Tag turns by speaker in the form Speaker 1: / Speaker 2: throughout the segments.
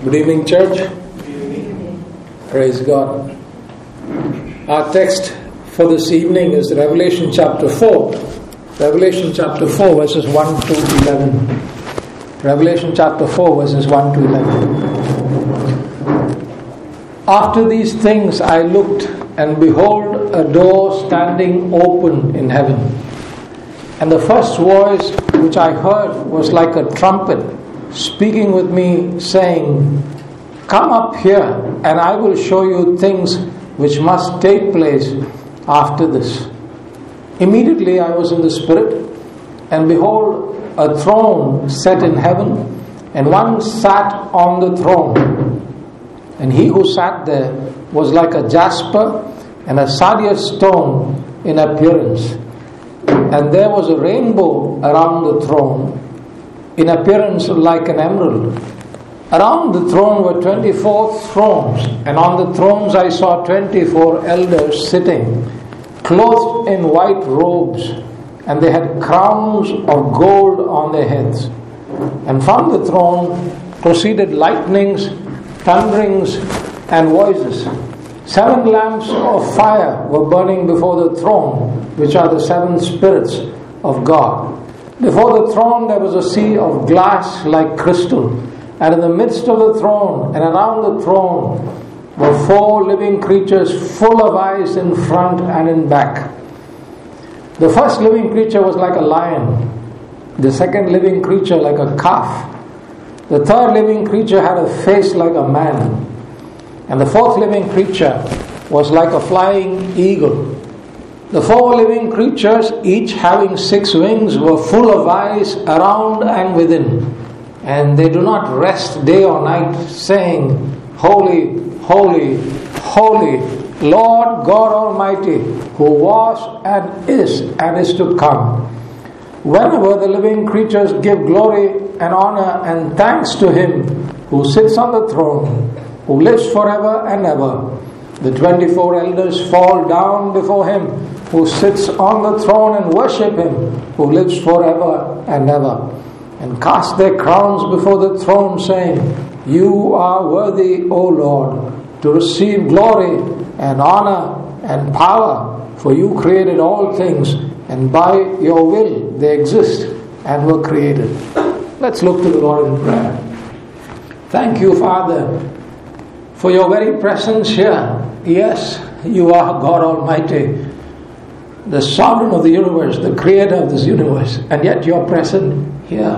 Speaker 1: Good evening, church. Praise God. Our text for this evening is Revelation chapter 4. Revelation chapter 4 verses 1 to 11. Revelation chapter 4 verses 1 to 11. After these things I looked, and behold, a door standing open in heaven. And the first voice which I heard was like a trumpet, speaking with me, saying, "Come up here, and I will show you things which must take place after this." Immediately I was in the Spirit, and behold, a throne set in heaven, and one sat on the throne. And he who sat there was like a jasper and a sardius stone in appearance. And there was a rainbow around the throne, in appearance like an emerald. Around the throne were 24 thrones, and on the thrones I saw 24 elders sitting, clothed in white robes, and they had crowns of gold on their heads. And from the throne proceeded lightnings, thunderings, and voices. 7 lamps of fire were burning before the throne, which are the 7 spirits of God. Before the throne there was a sea of glass like crystal, and in the midst of the throne and around the throne were 4 living creatures full of eyes in front and in back. The first living creature was like a lion, the second living creature like a calf, the third living creature had a face like a man, and the fourth living creature was like a flying eagle. The 4 living creatures, each having 6 wings, were full of eyes around and within, and they do not rest day or night, saying, "Holy, holy, holy, Lord God Almighty, who was and is to come." Whenever the living creatures give glory and honor and thanks to Him who sits on the throne, who lives forever and ever, the 24 elders fall down before Him who sits on the throne and worship Him who lives forever and ever, and cast their crowns before the throne, saying, "You are worthy, O Lord, to receive glory and honor and power, for you created all things, and by your will they exist and were created." Let's look to the Lord in prayer. Thank you, Father, for your very presence here. Yes, you are God Almighty, the sovereign of the universe, the creator of this universe, and yet you're present here.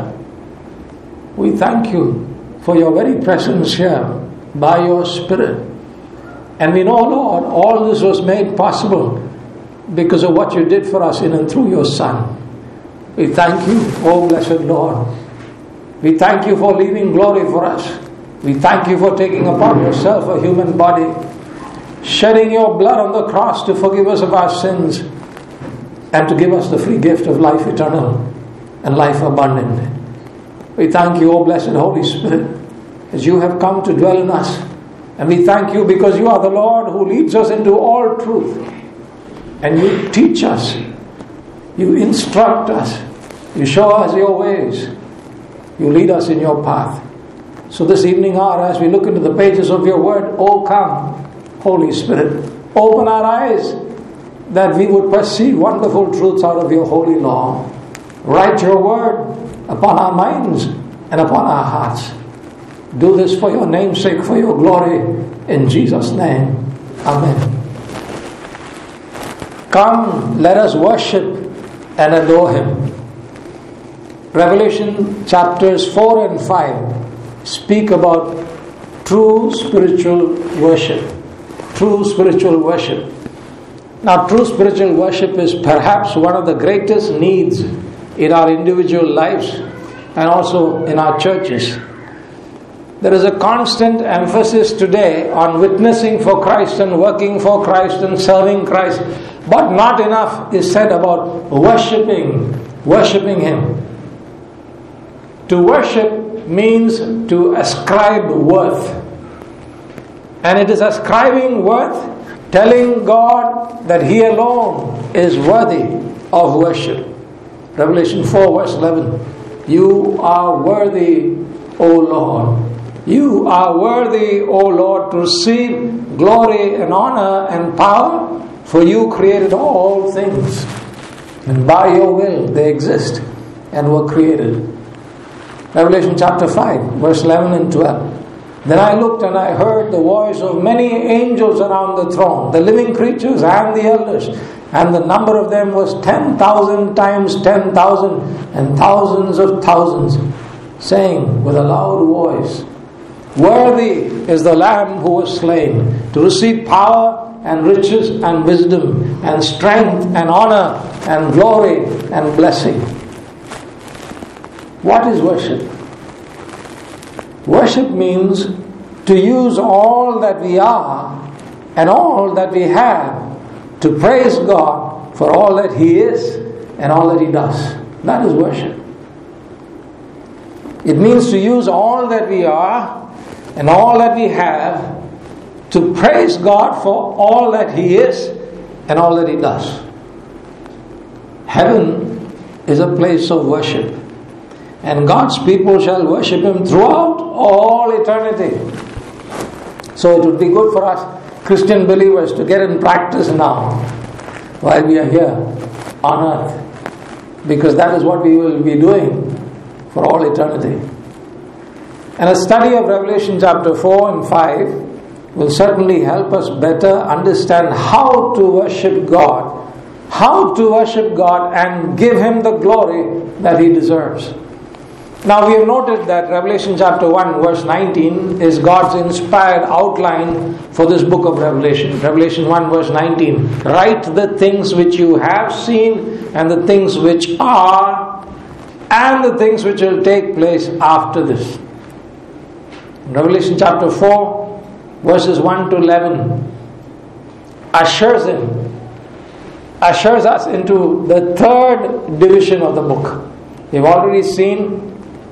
Speaker 1: We thank you for your very presence here by your Spirit. And we know, Lord, all this was made possible because of what you did for us in and through your Son. We thank you, oh blessed Lord. We thank you for leaving glory for us. We thank you for taking upon yourself a human body, shedding your blood on the cross to forgive us of our sins and to give us the free gift of life eternal and life abundant. We thank you, O blessed Holy Spirit, as you have come to dwell in us. And we thank you because you are the Lord who leads us into all truth. And you teach us, you instruct us, you show us your ways, you lead us in your path. So this evening hour, as we look into the pages of your word, oh come, Holy Spirit, open our eyes that we would perceive wonderful truths out of your holy law. Write your word upon our minds and upon our hearts. Do this for your name's sake, for your glory, in Jesus' name. Amen. Come, let us worship and adore Him. Revelation chapters 4 and 5 speak about true spiritual worship. True spiritual worship. Now, true spiritual worship is perhaps one of the greatest needs in our individual lives and also in our churches. There is a constant emphasis today on witnessing for Christ and working for Christ and serving Christ, but not enough is said about worshiping Him. To worship means to ascribe worth. And it is ascribing worth, telling God that He alone is worthy of worship. Revelation 4 verse 11. You are worthy, O Lord, You are worthy, O Lord, to receive glory and honor and power, for you created all things, and by your will they exist and were created. Revelation chapter 5, verse 11 and 12. Then I looked and I heard the voice of many angels around the throne, the living creatures and the elders, and the number of them was 10,000 times 10,000 and thousands of thousands, saying with a loud voice, Worthy is the Lamb who was slain to receive power and riches and wisdom and strength and honor and glory and blessing. What is worship? Worship means to use all that we are and all that we have to praise God for all that He is and all that He does. That is worship. It means to use all that we are and all that we have to praise God for all that He is and all that He does. Heaven is a place of worship, and God's people shall worship Him throughout all eternity. So it would be good for us Christian believers to get in practice now while we are here on earth, because that is what we will be doing for all eternity. And a study of Revelation chapter 4 and 5 will certainly help us better understand how to worship God, and give Him the glory that He deserves. Now we have noted that Revelation chapter 1 verse 19 is God's inspired outline for this book of Revelation. Revelation 1 verse 19, write the things which you have seen and the things which are and the things which will take place after this. Revelation chapter 4 verses 1 to 11 ushers us into the third division of the book. We've already seen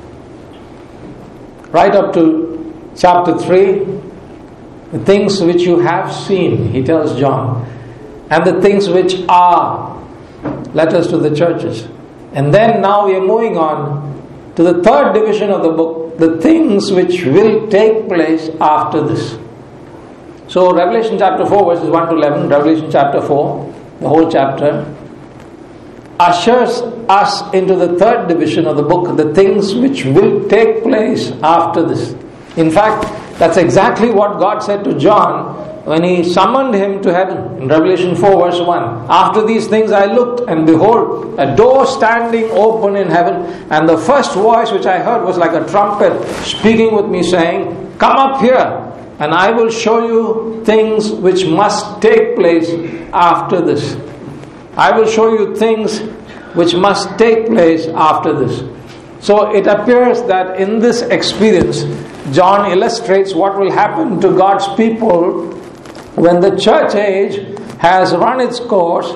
Speaker 1: right up to chapter 3 the things which you have seen, he tells John, and the things which are, letters to the churches. And then now we are moving on to the third division of the book, the things which will take place after this. So Revelation chapter 4 verses 1 to 11, Revelation chapter 4, the whole chapter, ushers us into the third division of the book, the things which will take place after this. In fact, that's exactly what God said to John when He summoned him to heaven. In Revelation 4 verse 1, after these things I looked, and behold, a door standing open in heaven, and the first voice which I heard was like a trumpet speaking with me, saying, Come up here, and I will show you things which must take place after this. I will show you things which must take place after this. So it appears that in this experience, John illustrates what will happen to God's people when the church age has run its course.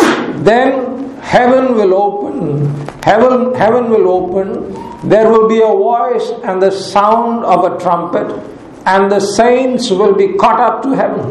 Speaker 1: Then heaven will open. Heaven will open. There will be a voice and the sound of a trumpet, and the saints will be caught up to heaven.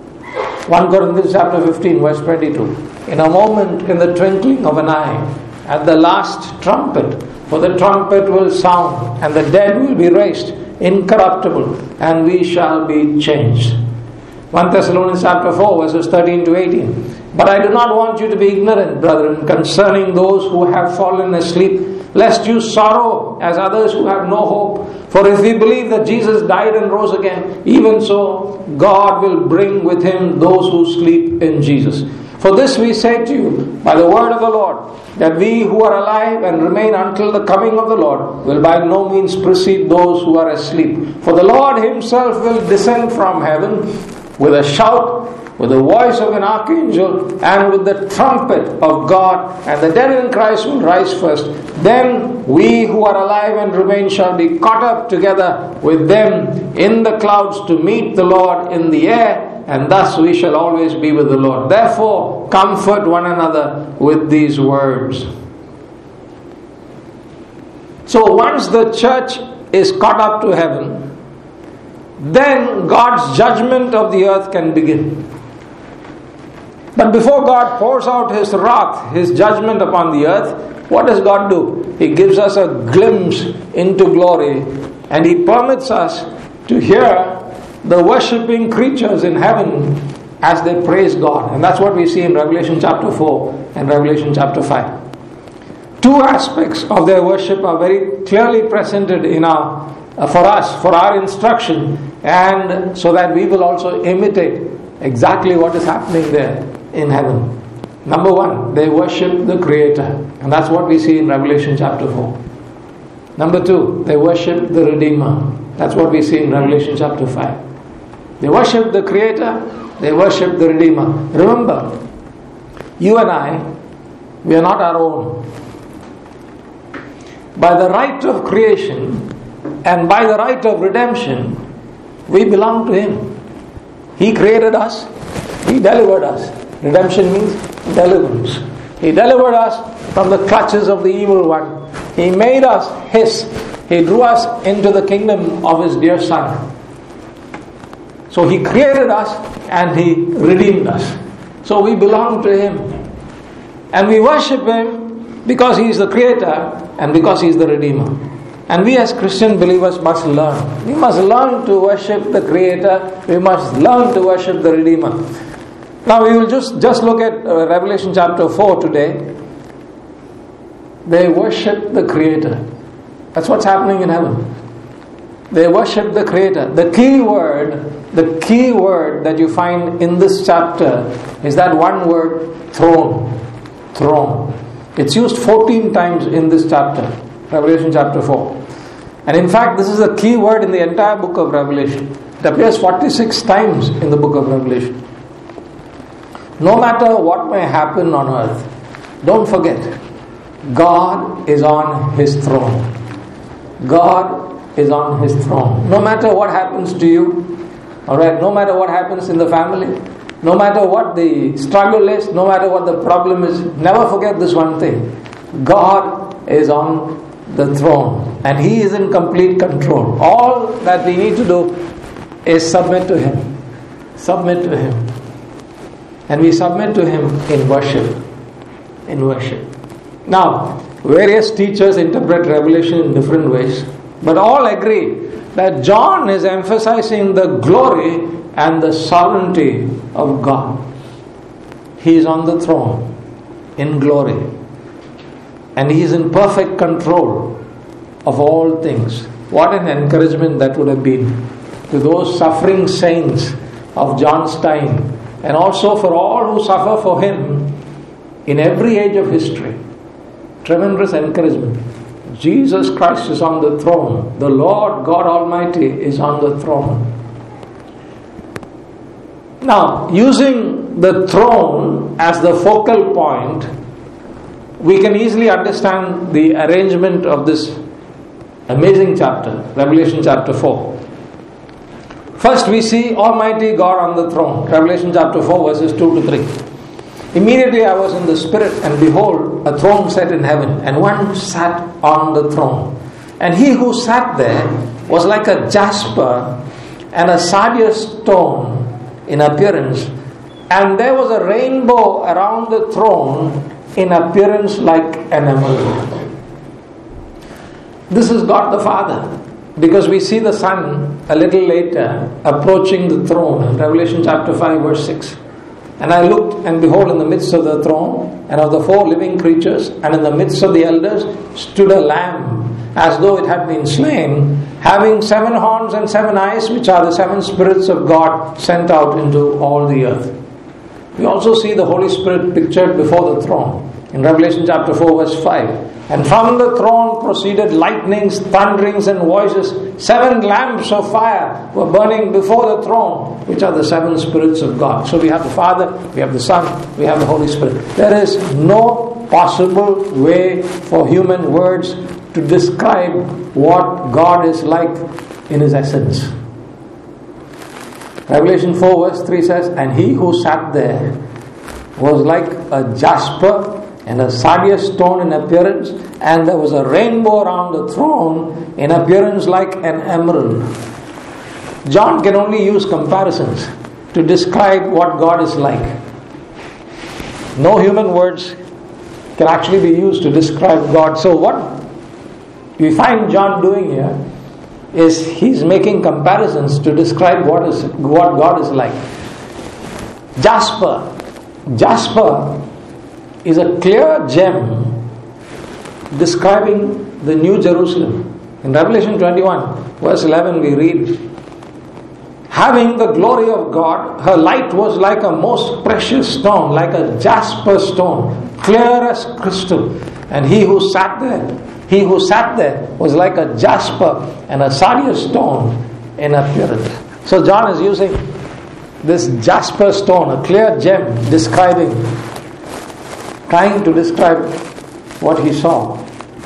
Speaker 1: 1 Corinthians chapter 15 verse 22. In a moment, in the twinkling of an eye, at the last trumpet, for the trumpet will sound, and the dead will be raised incorruptible, and we shall be changed. 1 Thessalonians chapter 4 verses 13 to 18. But I do not want you to be ignorant, brethren, concerning those who have fallen asleep, lest you sorrow as others who have no hope. For if we believe that Jesus died and rose again, even so God will bring with Him those who sleep in Jesus. For this we say to you by the word of the Lord, that we who are alive and remain until the coming of the Lord will by no means precede those who are asleep. For the Lord Himself will descend from heaven with a shout, with the voice of an archangel, and with the trumpet of God, and the dead in Christ will rise first. Then we who are alive and remain shall be caught up together with them in the clouds to meet the Lord in the air, and thus we shall always be with the Lord. Therefore, comfort one another with these words. So once the church is caught up to heaven, then God's judgment of the earth can begin. But before God pours out His wrath, His judgment upon the earth, what does God do? He gives us a glimpse into glory And He permits us to hear the worshipping creatures in heaven as they praise God. And that's what we see in Revelation chapter 4 and Revelation chapter 5. Two aspects of their worship are very clearly presented in for us, for our instruction, and so that we will also imitate exactly what is happening there in heaven. Number one, they worship the Creator. And that's what we see in Revelation chapter 4. Number two, they worship the Redeemer. That's what we see in Revelation chapter 5. They worship the Creator, they worship the Redeemer. Remember, you and I, we are not our own. By the right of creation and by the right of redemption, we belong to Him. He created us, He delivered us. Redemption means deliverance. He delivered us from the clutches of the evil one. He made us His. He drew us into the kingdom of His dear Son. So He created us and He redeemed us. So we belong to Him. And we worship Him because He is the Creator and because He is the Redeemer. And we as Christian believers must learn. We must learn to worship the Creator. We must learn to worship the Redeemer. Now we will just look at Revelation chapter 4 today. They worship the Creator. That's what's happening in heaven. They worship the Creator. The key word that you find in this chapter is that one word, throne. Throne. It's used 14 times in this chapter, Revelation chapter 4. And in fact, this is a key word in the entire book of Revelation. It appears 46 times in the book of Revelation. No matter what may happen on earth, don't forget, God is on His throne. God is on His throne. No matter what happens to you, alright, no matter what happens in the family, no matter what the struggle is, no matter what the problem is, never forget this one thing. God is on the throne and He is in complete control. All that we need to do is submit to Him. Submit to Him. And we submit to Him in worship. In worship. Now, various teachers interpret Revelation in different ways, but all agree that John is emphasizing the glory and the sovereignty of God. He is on the throne in glory, and He is in perfect control of all things. What an encouragement that would have been to those suffering saints of John's time, and also for all who suffer for Him in every age of history. Tremendous encouragement. Jesus Christ is on the throne. The Lord God Almighty is on the throne. Now, using the throne as the focal point, we can easily understand the arrangement of this amazing chapter, Revelation chapter 4. First, we see Almighty God on the throne, Revelation chapter 4, verses 2 to 3. Immediately I was in the Spirit, and behold, a throne set in heaven, and one sat on the throne. And He who sat there was like a jasper and a sardius stone in appearance, and there was a rainbow around the throne in appearance like an emerald. This is God the Father, because we see the Son a little later approaching the throne in Revelation chapter 5 verse 6. And I looked, and behold, in the midst of the throne and of the four living creatures, and in the midst of the elders, stood a lamb, as though it had been slain, having 7 horns and 7 eyes, which are the 7 spirits of God sent out into all the earth. We also see the Holy Spirit pictured before the throne in Revelation chapter 4 verse 5. And from the throne proceeded lightnings, thunderings, and voices. 7 lamps of fire were burning before the throne, which are the 7 spirits of God. So we have the Father, we have the Son, we have the Holy Spirit. There is no possible way for human words to describe what God is like in His essence. Revelation 4 verse 3 says, and He who sat there was like a jasper and a sardius stone in appearance, and there was a rainbow around the throne in appearance like an emerald. John can only use comparisons to describe what God is like. No human words can actually be used to describe God. So what we find John doing here is he's making comparisons to describe what God is like. Jasper is a clear gem describing the New Jerusalem. In Revelation 21 verse 11 we read, having the glory of God, her light was like a most precious stone, like a jasper stone, clear as crystal. And he who sat there was like a jasper and a sardius stone in appearance. So John is using this jasper stone, a clear gem, trying to describe what he saw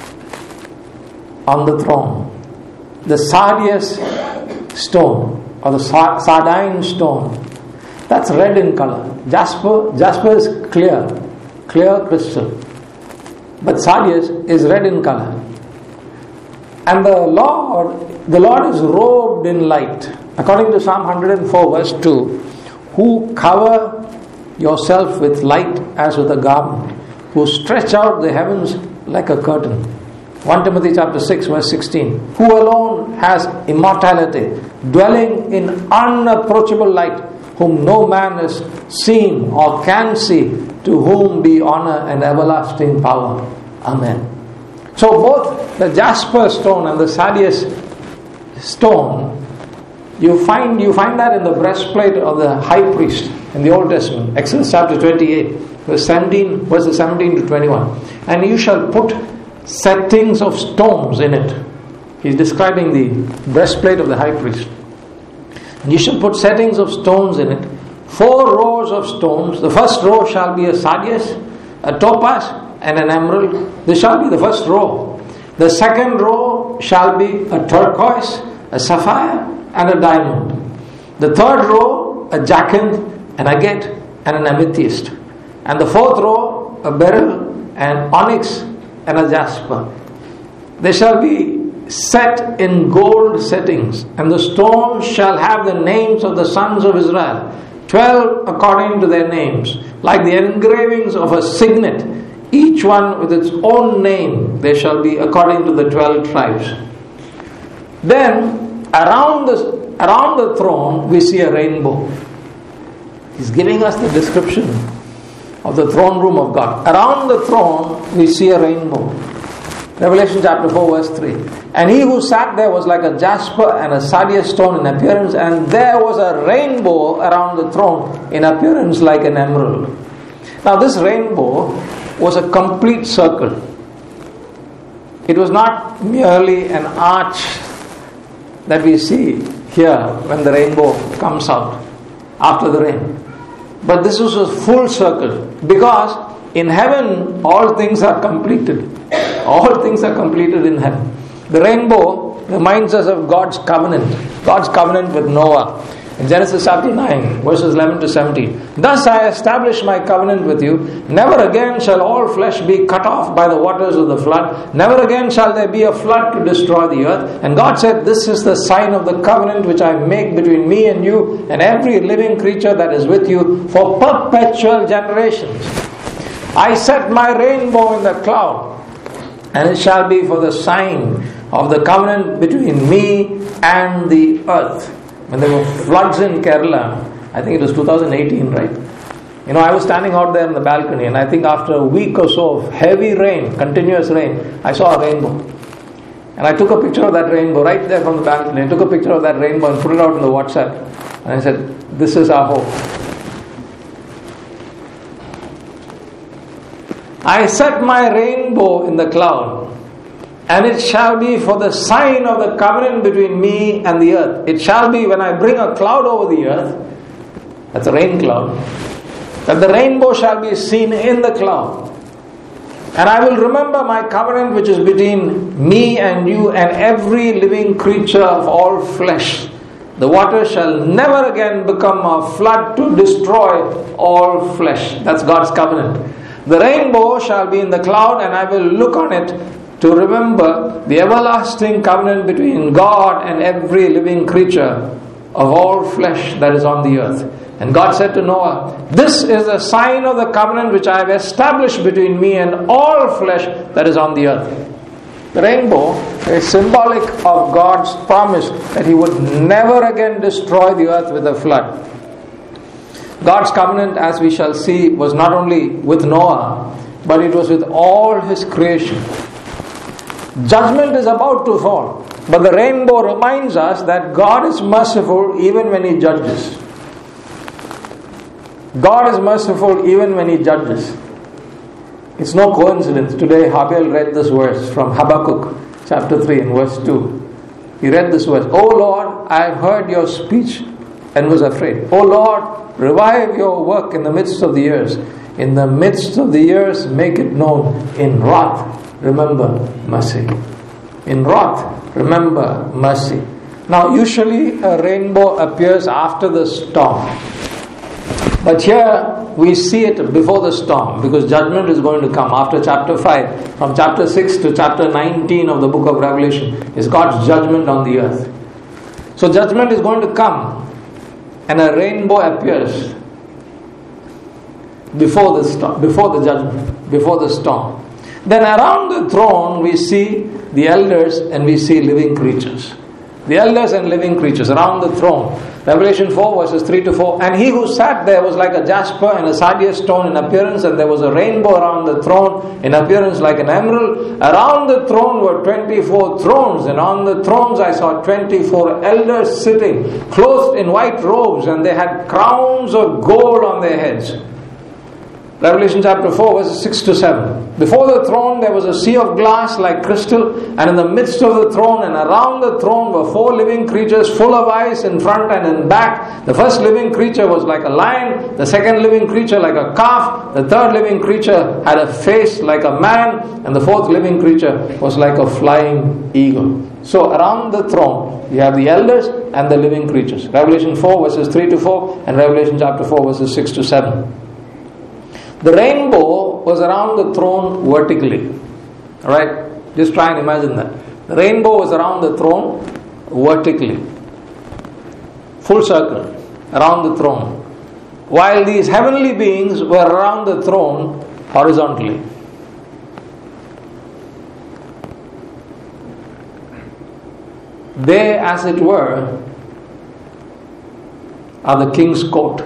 Speaker 1: on the throne. The sardius stone, or the sardine stone, that's red in color. Jasper is clear crystal, but sardius is red in color. And the Lord is robed in light, according to Psalm 104 verse 2, who cover yourself with light as with a garment, who stretch out the heavens like a curtain. 1 Timothy chapter 6 verse 16, who alone has immortality, dwelling in unapproachable light, whom no man has seen or can see, to whom be honor and everlasting power. Amen. So both the jasper stone and the sardius stone, you find that in the breastplate of the high priest in the Old Testament. Exodus chapter 28 verses 17 to 21. And you shall put settings of stones in it. He's describing the breastplate of the high priest. And you shall put settings of stones in it, 4 rows of stones. The first row shall be a sardius, a topaz, and an emerald. This shall be the first row. The second row shall be a turquoise, a sapphire, and a diamond. The third row, a jacinth, an agate, and an amethyst. And the fourth row, a beryl, an onyx, and a jasper. They shall be set in gold settings, and the stones shall have the names of the sons of Israel, 12 according to their names, like the engravings of a signet, each one with its own name. They shall be according to the 12 tribes. Then around the throne we see a rainbow. He's giving us the description of the throne room of God. Around the throne we see a rainbow. Revelation chapter 4 verse 3. And he who sat there was like a jasper and a sardius stone in appearance, and there was a rainbow around the throne in appearance like an emerald. Now this rainbow was a complete circle. It was not merely an arch that we see here when the rainbow comes out after the rain. But this was a full circle, because in heaven all things are completed. All things are completed in heaven. The rainbow reminds us of God's covenant with Noah. In Genesis chapter 9, verses 11 to 17. Thus I establish my covenant with you. Never again shall all flesh be cut off by the waters of the flood. Never again shall there be a flood to destroy the earth. And God said, this is the sign of the covenant which I make between me and you and every living creature that is with you for perpetual generations. I set my rainbow in the cloud, and it shall be for the sign of the covenant between me and the earth. When there were floods in Kerala, I think it was 2018, right? I was standing out there in the balcony, and I think after a week or so of heavy rain, continuous rain, I saw a rainbow. And I took a picture of that rainbow right there from the balcony. I took a picture of that rainbow and put it out in the WhatsApp. And I said, this is our hope. I set my rainbow in the cloud, and it shall be for the sign of the covenant between me and the earth. It shall be when I bring a cloud over the earth, that's a rain cloud, that the rainbow shall be seen in the cloud. And I will remember my covenant which is between me and you and every living creature of all flesh. The water shall never again become a flood to destroy all flesh. That's God's covenant. The rainbow shall be in the cloud, and I will look on it to remember the everlasting covenant between God and every living creature of all flesh that is on the earth. And God said to Noah, this is the sign of the covenant which I have established between me and all flesh that is on the earth. The rainbow is symbolic of God's promise that He would never again destroy the earth with a flood. God's covenant, as we shall see, was not only with Noah, but it was with all His creation. Judgment is about to fall, but the rainbow reminds us that God is merciful even when He judges. God is merciful even when He judges. It's no coincidence. Today Habil read this verse from Habakkuk chapter 3 and verse 2. He read this verse, "O Lord, I have heard your speech and was afraid. O Lord, revive your work in the midst of the years. In the midst of the years, make it known. In wrath, remember mercy." In wrath, remember mercy. Now, usually a rainbow appears after the storm. But here we see it before the storm, because judgment is going to come after chapter 5. From chapter 6 to chapter 19 of the book of Revelation is God's judgment on the earth. So judgment is going to come, and a rainbow appears before the judgment, before the storm. Then around the throne we see the elders and we see living creatures. The elders and living creatures around the throne. Revelation 4 verses 3 to 4. "And he who sat there was like a jasper and a sardius stone in appearance, and there was a rainbow around the throne in appearance like an emerald. Around the throne were 24 thrones, and on the thrones I saw 24 elders sitting, clothed in white robes, and they had crowns of gold on their heads." Revelation chapter 4 verses 6 to 7. "Before the throne there was a sea of glass like crystal, and in the midst of the throne and around the throne were 4 living creatures full of eyes in front and in back. The first living creature was like a lion, the second living creature like a calf, the third living creature had a face like a man, and the fourth living creature was like a flying eagle." So around the throne you have the elders and the living creatures. Revelation 4 verses 3 to 4 and Revelation chapter 4 verses 6 to 7. The rainbow was around the throne vertically. Alright? Just try and imagine that. The rainbow was around the throne vertically. Full circle around the throne. While these heavenly beings were around the throne horizontally. They, as it were, are the king's court.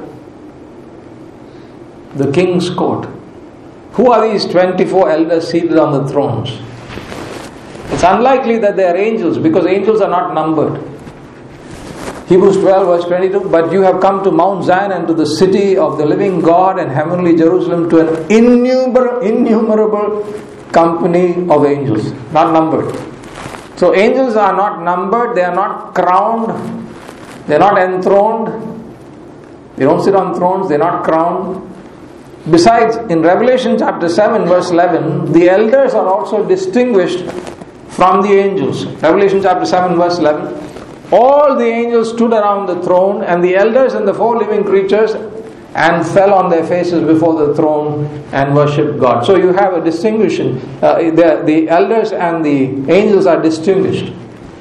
Speaker 1: The king's court. Who are these 24 elders seated on the thrones? It's unlikely that they are angels, because angels are not numbered. Hebrews 12 verse 22, "But you have come to Mount Zion and to the city of the living God and heavenly Jerusalem, to an innumerable company of angels." Not numbered. So angels are not numbered, they are not crowned, they are not enthroned, they don't sit on thrones, they are not crowned. Besides, in Revelation chapter 7 verse 11, the elders are also distinguished from the angels. Revelation chapter 7 verse 11, "All the angels stood around the throne, and the elders and the 4 living creatures, and fell on their faces before the throne and worshipped God." So you have a distinction. The elders and the angels are distinguished.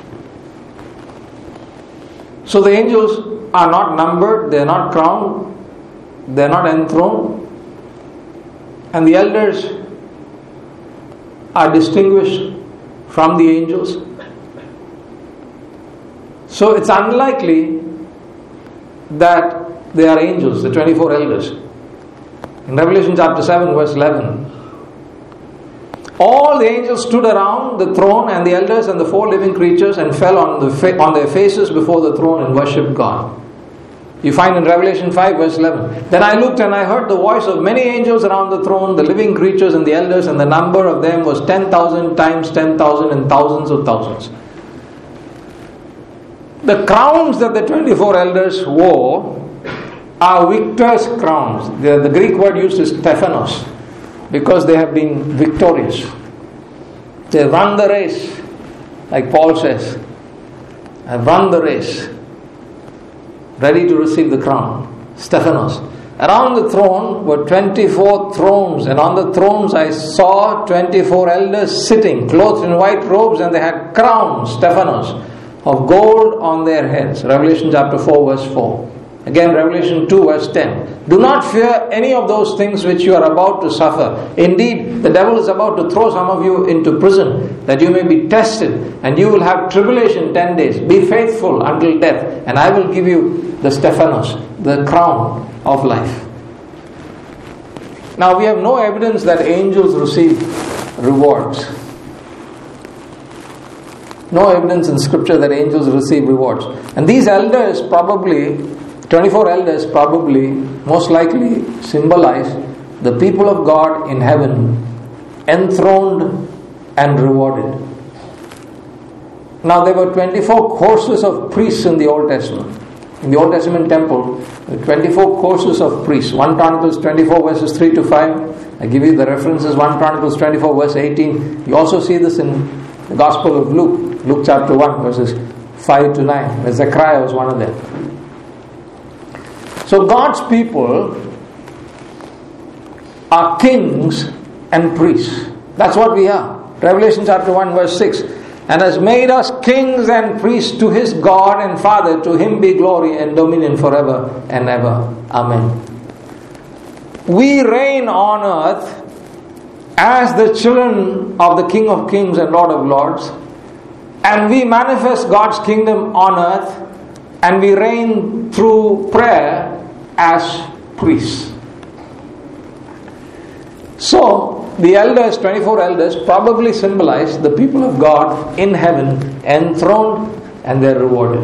Speaker 1: So the angels are not numbered, they are not crowned, they are not enthroned. And the elders are distinguished from the angels. So it's unlikely that they are angels, the 24 elders. In Revelation chapter 7 verse 11, "All the angels stood around the throne and the elders and the 4 living creatures, and fell on their faces before the throne and worshipped God." You find in Revelation 5 verse 11, "Then I looked and I heard the voice of many angels around the throne, the living creatures and the elders, and the number of them was 10,000 times 10,000 and thousands of thousands." The crowns that the 24 elders wore are victors' crowns. The Greek word used is Stephanos, because they have been victorious. They run the race, like Paul says. "I've run the race," ready to receive the crown. Stephanos. Around the throne were 24 thrones, and on the thrones I saw 24 elders sitting, clothed in white robes, and they had crowns, Stephanos, of gold on their heads. Revelation chapter 4 verse 4. Again, Revelation 2 verse 10. Do not fear any of those things which you are about to suffer. Indeed, the devil is about to throw some of you into prison, that you may be tested, and you will have tribulation 10 days. Be faithful until death, and I will give you the Stephanos, the crown of life. Now, we have no evidence that angels receive rewards. No evidence in Scripture that angels receive rewards. And these elders probably, 24 elders probably, most likely symbolize the people of God in heaven, enthroned and rewarded. Now, there were 24 courses of priests in the Old Testament. In the Old Testament temple, 24 courses of priests. 1 Chronicles 24 verses 3 to 5. I give you the references. 1 Chronicles 24 verse 18. You also see this in the Gospel of Luke. Luke chapter 1 verses 5 to 9. Where Zechariah was one of them. So God's people are kings and priests. That's what we are. Revelation chapter 1 verse 6. And has made us kings and priests to His God and Father. To Him be glory and dominion forever and ever. Amen. We reign on earth as the children of the King of Kings and Lord of Lords. And we manifest God's kingdom on earth. And we reign through prayer as priests. So, the elders, 24 elders, probably symbolize the people of God in heaven, enthroned, and they're rewarded.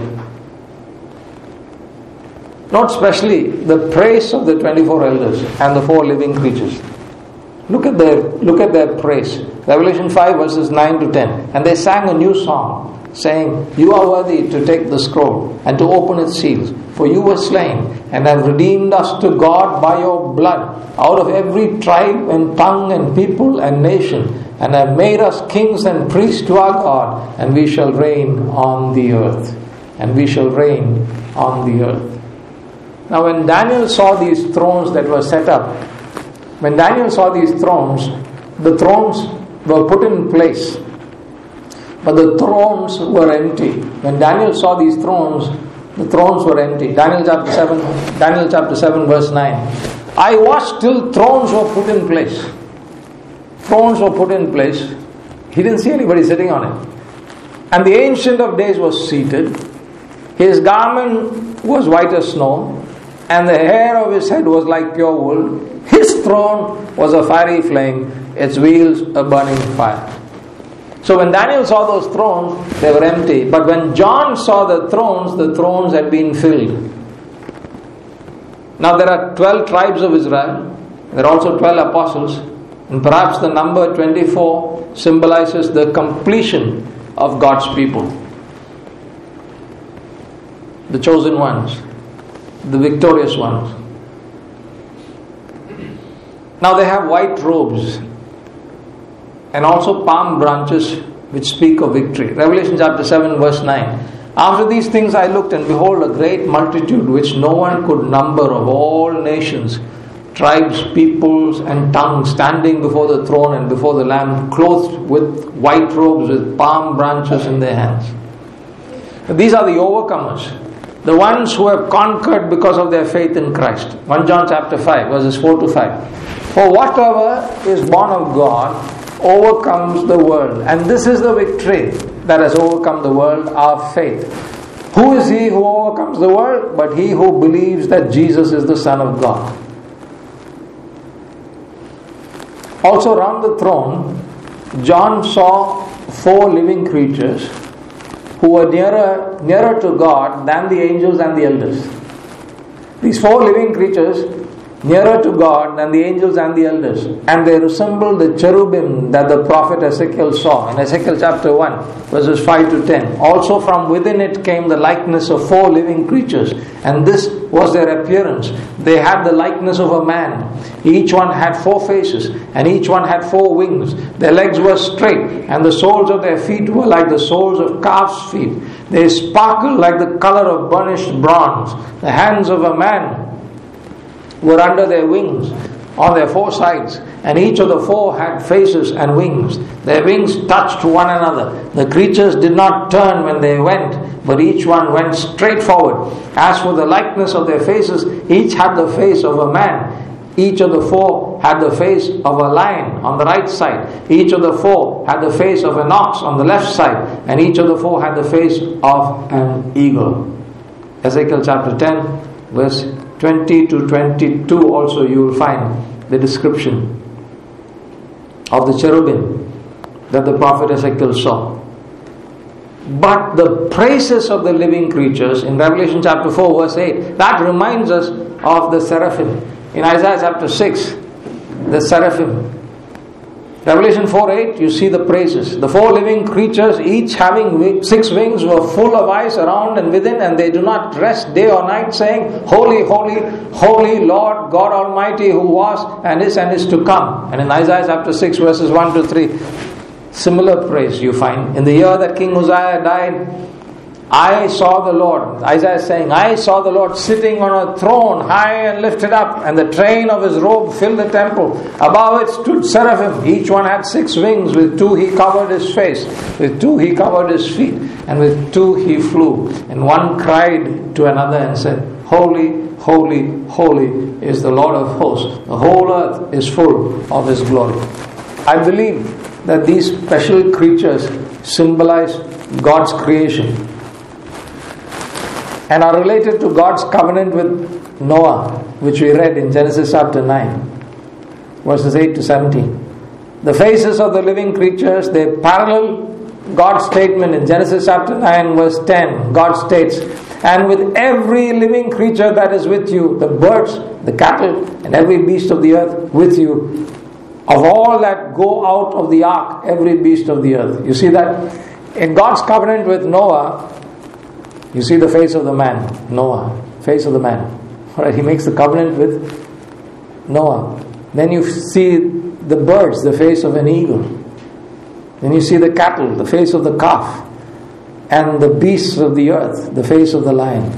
Speaker 1: Note especially the praise of the 24 elders and the 4 living creatures. Look at their praise. Revelation 5 verses 9 to 10. And they sang a new song, saying, You are worthy to take the scroll and to open its seals. For you were slain and have redeemed us to God by your blood out of every tribe and tongue and people and nation, and have made us kings and priests to our God, and we shall reign on the earth. And we shall reign on the earth. Now when Daniel saw these thrones that were set up, when Daniel saw these thrones, the thrones were put in place, but the thrones were empty. When Daniel saw these thrones, the thrones were empty. Daniel chapter 7 verse 9. I watched till thrones were put in place. Thrones were put in place. He didn't see anybody sitting on it. And the Ancient of Days was seated. His garment was white as snow, and the hair of his head was like pure wool. His throne was a fiery flame, its wheels a burning fire. So when Daniel saw those thrones, they were empty. But when John saw the thrones had been filled. Now there are 12 tribes of Israel. There are also 12 apostles. And perhaps the number 24 symbolizes the completion of God's people. The chosen ones. The victorious ones. Now they have white robes. And also palm branches which speak of victory. Revelation chapter 7 verse 9. After these things I looked, and behold, a great multitude which no one could number, of all nations, tribes, peoples, and tongues, standing before the throne and before the Lamb, clothed with white robes with palm branches in their hands. These are the overcomers, the ones who have conquered because of their faith in Christ. 1 John chapter 5 verses 4 to 5. For whatever is born of God overcomes the world. And this is the victory that has overcome the world, our faith. Who is he who overcomes the world? But he who believes that Jesus is the Son of God. Also around the throne, John saw 4 living creatures who were nearer to God than the angels and the elders. These 4 living creatures nearer to God than the angels and the elders. And they resemble the cherubim that the prophet Ezekiel saw in Ezekiel chapter 1 verses 5 to 10. Also from within it came the likeness of 4 living creatures, and this was their appearance. They had the likeness of a man. Each one had 4 faces, and each one had 4 wings. Their legs were straight, and the soles of their feet were like the soles of calves' feet. They sparkled like the color of burnished bronze. The hands of a man were under their wings on their 4 sides, and each of the 4 had faces and wings. Their wings touched one another. The creatures did not turn when they went, but each one went straight forward. As for the likeness of their faces, each had the face of a man. Each of the four had the face of a lion on the right side. Each of the four had the face of an ox on the left side. And each of the four had the face of an eagle. Ezekiel chapter 10, verse 20 to 22 also you will find the description of the cherubim that the prophet Ezekiel saw. But the praises of the living creatures in Revelation chapter 4 verse 8, that reminds us of the seraphim. In Isaiah chapter 6, the seraphim. Revelation 4:8, you see the praises. The four living creatures, each having 6 wings, were full of eyes around and within, and they do not rest day or night, saying, Holy, holy, holy Lord God Almighty, who was and is to come. And in Isaiah chapter 6 verses 1 to 3, similar praise you find. In the year that King Uzziah died, I saw the Lord. Isaiah is saying, I saw the Lord sitting on a throne, high and lifted up, and the train of his robe filled the temple. Above it stood seraphim. Each one had 6 wings. With 2 he covered his face, with 2 he covered his feet, and with 2 he flew. And one cried to another and said, Holy, holy, holy is the Lord of hosts. The whole earth is full of his glory. I believe that these special creatures symbolize God's creation and are related to God's covenant with Noah, which we read in Genesis chapter 9, verses 8 to 17. The faces of the living creatures, they parallel God's statement in Genesis chapter 9, verse 10. God states, and with every living creature that is with you, the birds, the cattle, and every beast of the earth with you, of all that go out of the ark, every beast of the earth. You see that? In God's covenant with Noah, you see the face of the man, Noah, face of the man. Alright, he makes the covenant with Noah. Then you see the birds, the face of an eagle. Then you see the cattle, the face of the calf. And the beasts of the earth, the face of the lion.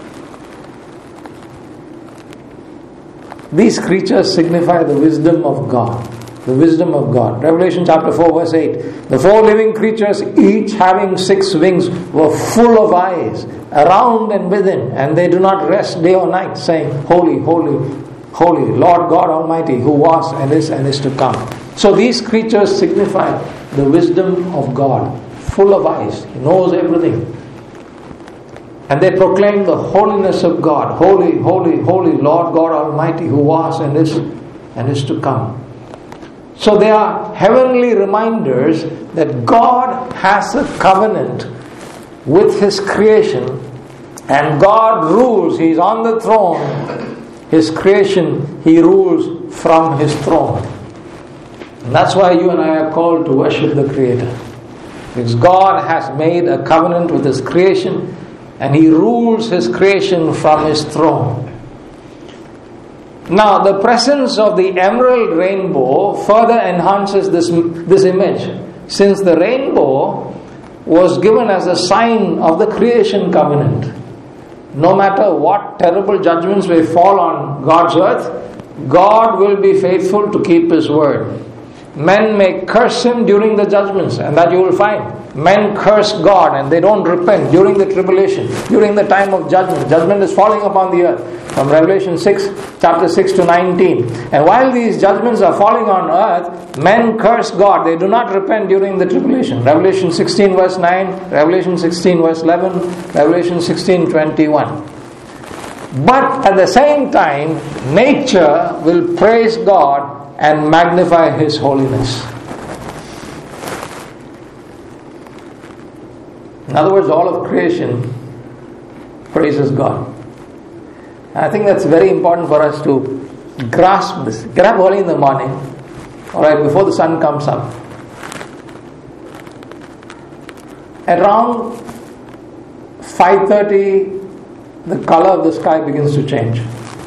Speaker 1: These creatures signify the wisdom of God. The wisdom of God. Revelation chapter 4 verse 8. The 4 living creatures, each having 6 wings, were full of eyes around and within, and they do not rest day or night, saying, Holy, holy, holy, Lord God Almighty, who was and is to come. So these creatures signify the wisdom of God. Full of eyes. He knows everything. And they proclaim the holiness of God. Holy, holy, holy, Lord God Almighty, who was and is to come. So they are heavenly reminders that God has a covenant with His creation, and God rules. He's on the throne. His creation, He rules from His throne. And that's why you and I are called to worship the Creator. Because God has made a covenant with His creation, and He rules His creation from His throne. Now, the presence of the emerald rainbow further enhances this image, since the rainbow was given as a sign of the creation covenant. No matter what terrible judgments may fall on God's earth, God will be faithful to keep His word. Men may curse Him during the judgments, and that you will find. Men curse God and they don't repent during the tribulation, during the time of judgment. Judgment is falling upon the earth. From Revelation 6, chapter 6 to 19. And while these judgments are falling on earth, men curse God. They do not repent during the tribulation. Revelation 16 verse 9, Revelation 16 verse 11, Revelation 16, 21. But at the same time, nature will praise God and magnify His holiness. In other words, all of creation praises God. And I think that's very important for us to grasp this. Get up early in the morning, alright, before the sun comes up. Around 5:30, the color of the sky begins to change.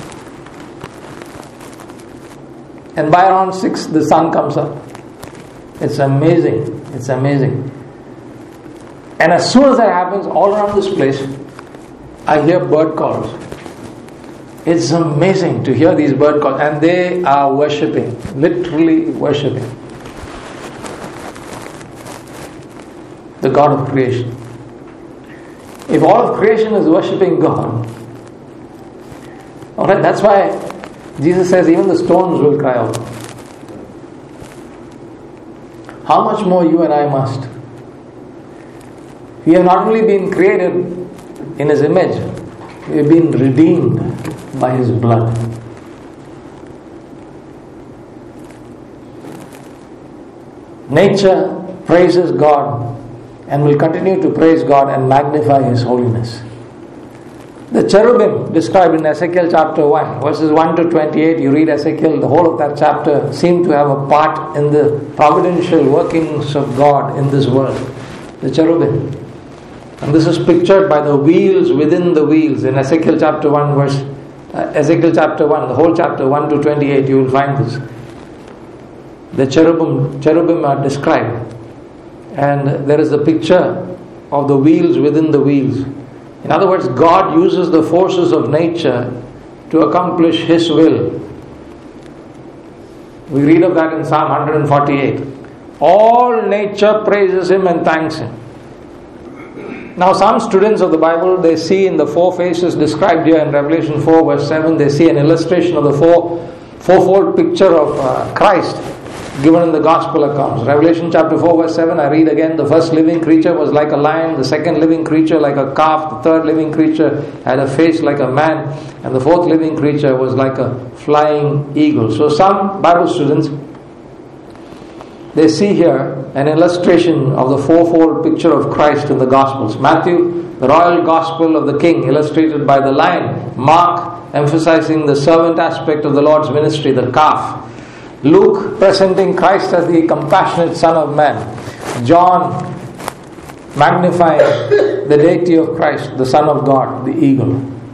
Speaker 1: And by around 6, the sun comes up. It's amazing. It's amazing. And as soon as that happens, all around this place, I hear bird calls. It's amazing to hear these bird calls. And they are worshipping, literally worshipping the God of creation. If all of creation is worshipping God, alright, that's why Jesus says even the stones will cry out. How much more you and I must? We have not only been created in His image, we have been redeemed by His blood. Nature praises God and will continue to praise God and magnify His holiness. The cherubim described in Ezekiel chapter 1, verses 1 to 28, you read Ezekiel, the whole of that chapter seem to have a part in the providential workings of God in this world. The cherubim. And this is pictured by the wheels within the wheels. In Ezekiel chapter 1, Ezekiel chapter 1, the whole chapter 1 to 28, you will find this. The cherubim are described. And there is a picture of the wheels within the wheels. In other words, God uses the forces of nature to accomplish His will. We read of that in Psalm 148. All nature praises Him and thanks Him. Now some students of the Bible, they see in the four faces described here in Revelation 4 verse 7, they see an illustration of the fourfold picture of Christ given in the Gospel accounts. Revelation chapter 4 verse 7, I read again, the first living creature was like a lion, the second living creature like a calf, the third living creature had a face like a man, and the fourth living creature was like a flying eagle. So some Bible students, they see here an illustration of the fourfold picture of Christ in the Gospels. Matthew, the royal gospel of the king, illustrated by the lion. Mark, emphasizing the servant aspect of the Lord's ministry, the calf. Luke, presenting Christ as the compassionate Son of Man. John, magnifying the deity of Christ, the Son of God, the eagle.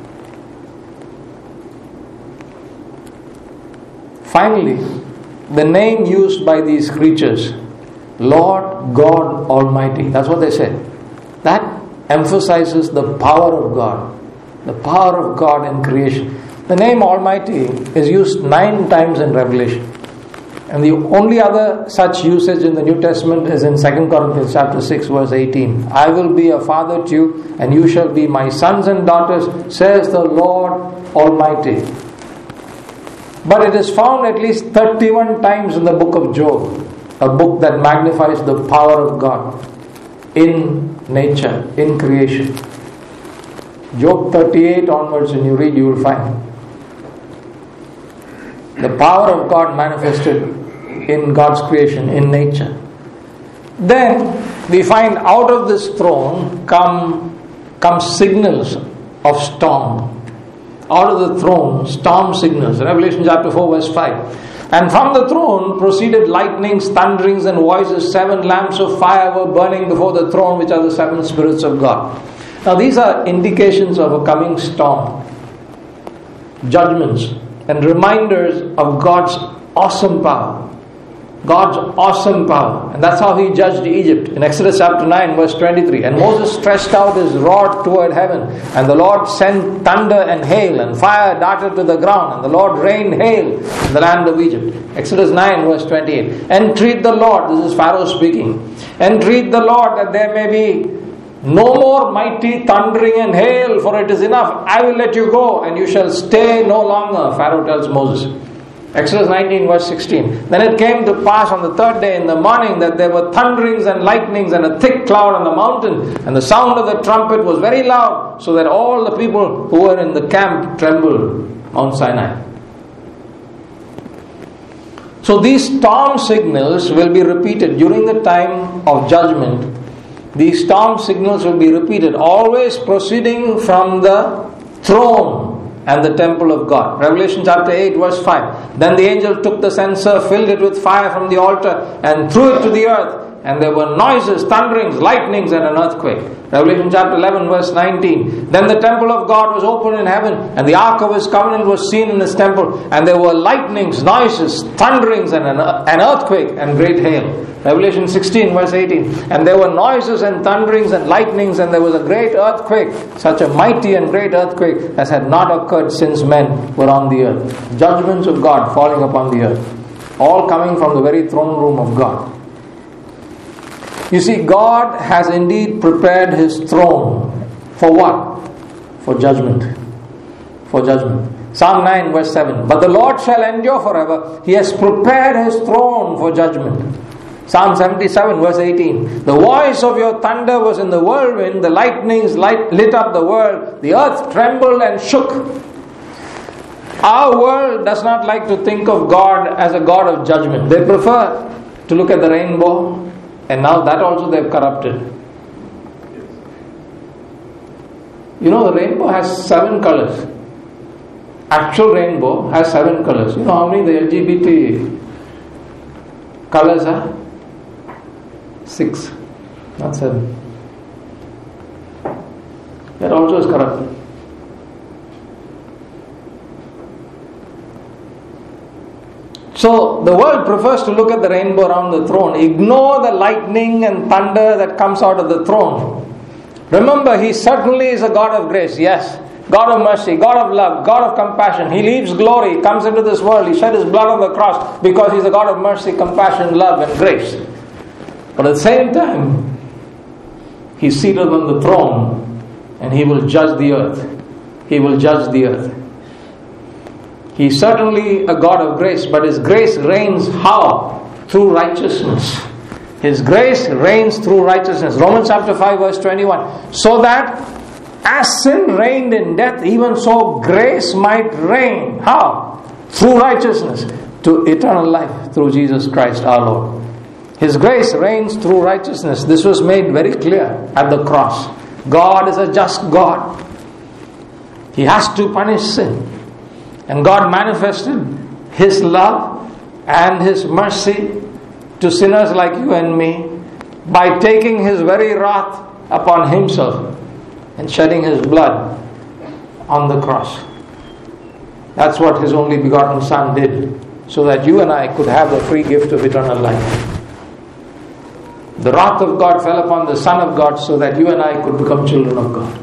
Speaker 1: Finally, the name used by these creatures, Lord God Almighty, that's what they said. That emphasizes the power of God, the power of God in creation. The name Almighty is used 9 times in Revelation. And the only other such usage in the New Testament is in 2 Corinthians chapter 6 verse 18. I will be a father to you, and you shall be my sons and daughters, says the Lord Almighty. But it is found at least 31 times in the book of Job, a book that magnifies the power of God in nature, in creation. Job 38 onwards, when you read, you will find the power of God manifested in God's creation, in nature. Then we find out of this throne come signals of storm. Out of the throne, storm signals. Revelation chapter 4 verse 5. And from the throne proceeded lightnings, thunderings and voices. 7 lamps of fire were burning before the throne, which are the 7 spirits of God. Now these are indications of a coming storm, judgments, and reminders of God's awesome power. God's awesome power. And that's how He judged Egypt. In Exodus chapter 9 verse 23. And Moses stretched out his rod toward heaven, and the Lord sent thunder and hail, and fire darted to the ground, and the Lord rained hail in the land of Egypt. Exodus 9 verse 28. Entreat the Lord, this is Pharaoh speaking, entreat the Lord that there may be no more mighty thundering and hail, for it is enough. I will let you go, and you shall stay no longer, Pharaoh tells Moses. Exodus 19 verse 16. Then it came to pass on the 3rd day in the morning that there were thunderings and lightnings and a thick cloud on the mountain, and the sound of the trumpet was very loud, so that all the people who were in the camp trembled. Mount Sinai. So these storm signals will be repeated during the time of judgment. These storm signals will be repeated, always proceeding from the throne and the temple of God. Revelation chapter 8 verse 5. Then the angel took the censer, filled it with fire from the altar, and threw it to the earth. And there were noises, thunderings, lightnings, and an earthquake. Revelation chapter 11 verse 19. Then the temple of God was opened in heaven, and the ark of His covenant was seen in His temple. And there were lightnings, noises, thunderings, and an earthquake, and great hail. Revelation 16 verse 18. And there were noises and thunderings and lightnings, and there was a great earthquake, such a mighty and great earthquake as had not occurred since men were on the earth. Judgments of God falling upon the earth, all coming from the very throne room of God. You see, God has indeed prepared His throne For what? For judgment. For judgment. Psalm 9 verse 7. But the Lord shall endure forever. He has prepared His throne for judgment. Psalm 77 verse 18. The voice of your thunder was in the whirlwind. The lightnings lit up the world. The earth trembled and shook. Our world does not like to think of God as a God of judgment. They prefer to look at the rainbow, and now that also they've corrupted. You know, the rainbow has 7 colors. Actual rainbow has 7 colors. You know how many the LGBT colors are? 6, not 7. That also is corrupted. So the world prefers to look at the rainbow around the throne, ignore the lightning and thunder that comes out of the throne. Remember, He certainly is a God of grace, yes. God of mercy, God of love, God of compassion. He leaves glory, comes into this world. He shed His blood on the cross because He's a God of mercy, compassion, love and grace. But at the same time, He's seated on the throne and He will judge the earth. He will judge the earth. He's certainly a God of grace, but His grace reigns how? Through righteousness. His grace reigns through righteousness. Romans chapter 5 verse 21. So that as sin reigned in death, even so grace might reign. How? Through righteousness to eternal life through Jesus Christ our Lord. His grace reigns through righteousness. This was made very clear at the cross. God is a just God. He has to punish sin. And God manifested His love and His mercy to sinners like you and me by taking His very wrath upon Himself and shedding His blood on the cross. That's what His only begotten Son did, so that you and I could have the free gift of eternal life. The wrath of God fell upon the Son of God so that you and I could become children of God.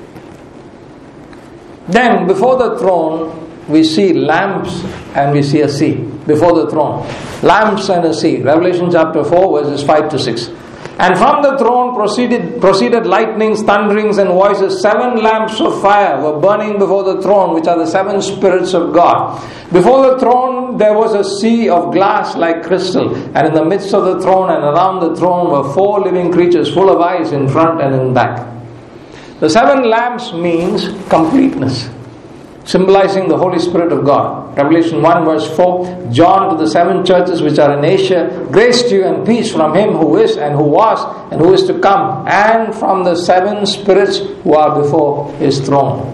Speaker 1: Then before the throne we see lamps and we see a sea. Before the throne, lamps and a sea. Revelation chapter 4 verses 5 to 6. And from the throne proceeded lightnings, thunderings and voices. 7 lamps of fire were burning before the throne, which are the 7 spirits of God. Before the throne there was a sea of glass like crystal, and in the midst of the throne and around the throne were 4 living creatures full of eyes in front and in back. The 7 lamps means completeness, symbolizing the Holy Spirit of God. Revelation 1 verse 4. John to the 7 churches which are in Asia, grace to you and peace from Him who is and who was and who is to come, and from the 7 spirits who are before His throne.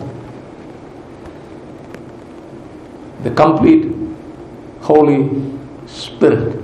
Speaker 1: The complete Holy Spirit.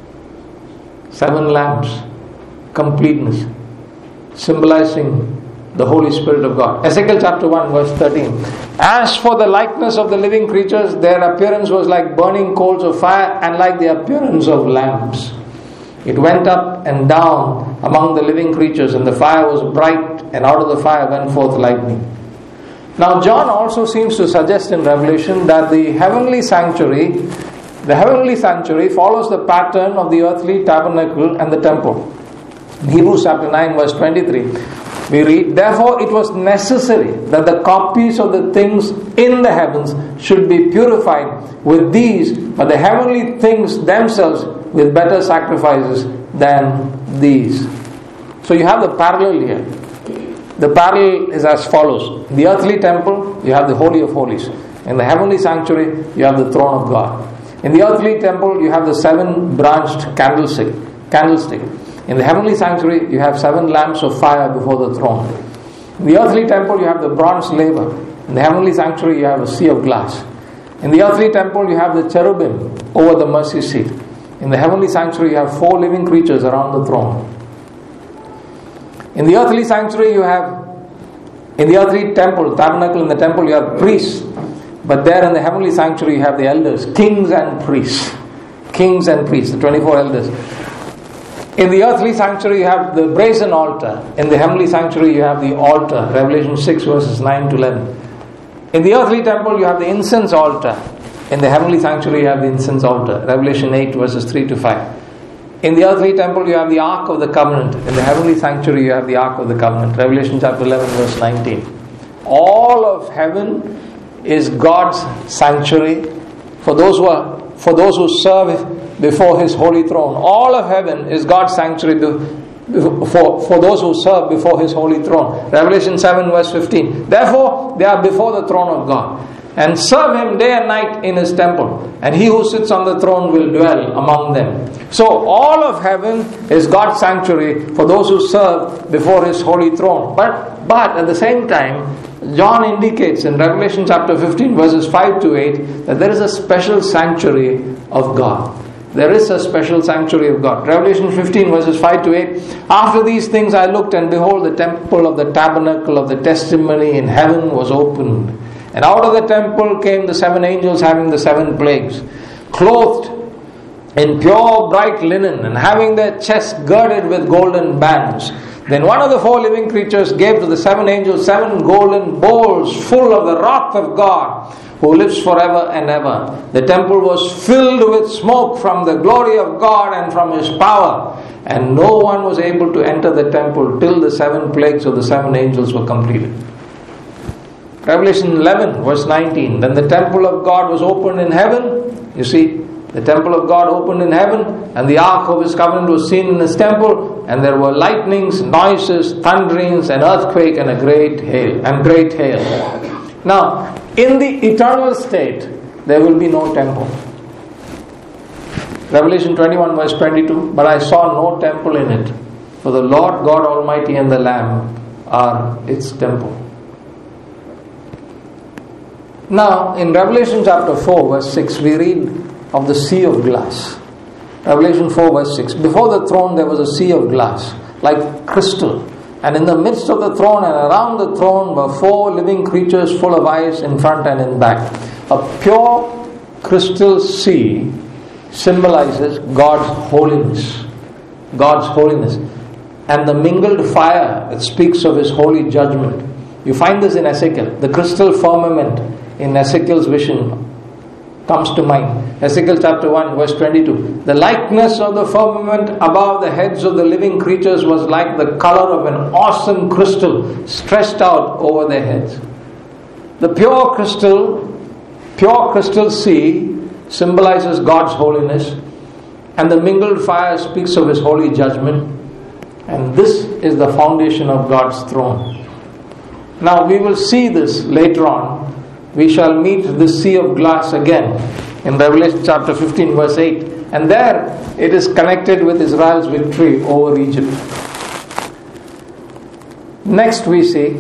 Speaker 1: 7 lamps, completeness, symbolizing the Holy Spirit of God. Ezekiel chapter 1 verse 13. As for the likeness of the living creatures, their appearance was like burning coals of fire and like the appearance of lamps. It went up and down among the living creatures, and the fire was bright, and out of the fire went forth lightning. Now John also seems to suggest in Revelation that the heavenly sanctuary follows the pattern of the earthly tabernacle and the temple. In Hebrews chapter 9 verse 23. We read, therefore it was necessary that the copies of the things in the heavens should be purified with these, but the heavenly things themselves with better sacrifices than these. So you have the parallel here. The parallel is as follows. In the earthly temple, you have the Holy of Holies. In the heavenly sanctuary, you have the throne of God. In the earthly temple, you have the 7 branched candlestick. In the heavenly sanctuary, you have 7 lamps of fire before the throne. In the earthly temple, you have the bronze laver. In the heavenly sanctuary, you have a sea of glass. In the earthly temple, you have the cherubim over the mercy seat. In the heavenly sanctuary, you have 4 living creatures around the throne. In the earthly sanctuary, in the earthly temple, tabernacle in the temple, you have priests. But there in the heavenly sanctuary, you have the elders, kings and priests. Kings and priests, the 24 elders. In the earthly sanctuary, you have the brazen altar. In the heavenly sanctuary, you have the altar. Revelation 6 verses 9 to 11. In the earthly temple, you have the incense altar. In the heavenly sanctuary, you have the incense altar. Revelation 8 verses 3 to 5. In the earthly temple you have the Ark of the Covenant. In the heavenly sanctuary you have the Ark of the Covenant. Revelation chapter 11 verse 19. All of heaven is God's sanctuary for those who serve before His holy throne. All of heaven is God's sanctuary for those who serve before His holy throne. Revelation 7 verse 15. Therefore they are before the throne of God and serve Him day and night in His temple, and He who sits on the throne will dwell among them. So all of heaven is God's sanctuary for those who serve before His holy throne. But at the same time, John indicates in Revelation chapter 15 verses 5 to 8 that there is a special sanctuary of God. There is a special sanctuary of God. Revelation 15 verses 5 to 8. After these things I looked, and behold, the temple of the tabernacle of the testimony in heaven was opened. And out of the temple came the 7 angels having the 7 plagues, clothed in pure bright linen, and having their chests girded with golden bands. Then one of the 4 living creatures gave to the 7 angels 7 golden bowls full of the wrath of God, who lives forever and ever. The temple was filled with smoke from the glory of God and from His power, and no one was able to enter the temple till the 7 plagues of the 7 angels were completed. Revelation 11 verse 19. Then the temple of God was opened in heaven. You see, the temple of God opened in heaven, and the ark of His covenant was seen in His temple, and there were lightnings, noises, thunderings, an earthquake, and a great hail. Now, in the eternal state, there will be no temple. Revelation 21 verse 22. But I saw no temple in it, for the Lord God Almighty and the Lamb are its temple. Now, in Revelation chapter 4 verse 6, we read of the sea of glass. Revelation 4 verse 6. Before the throne there was a sea of glass, like crystal. And in the midst of the throne and around the throne were 4 living creatures full of eyes in front and in back. A pure crystal sea symbolizes God's holiness. God's holiness. And the mingled fire, it speaks of His holy judgment. You find this in Ezekiel. The crystal firmament in Ezekiel's vision comes to mind. Ezekiel chapter 1 verse 22. The likeness of the firmament above the heads of the living creatures was like the color of an awesome crystal stretched out over their heads. The pure crystal sea symbolizes God's holiness, and the mingled fire speaks of His holy judgment, and this is the foundation of God's throne. Now we will see this later on. We shall meet the sea of glass again in Revelation chapter 15 verse 8, and there it is connected with Israel's victory over Egypt. Next we see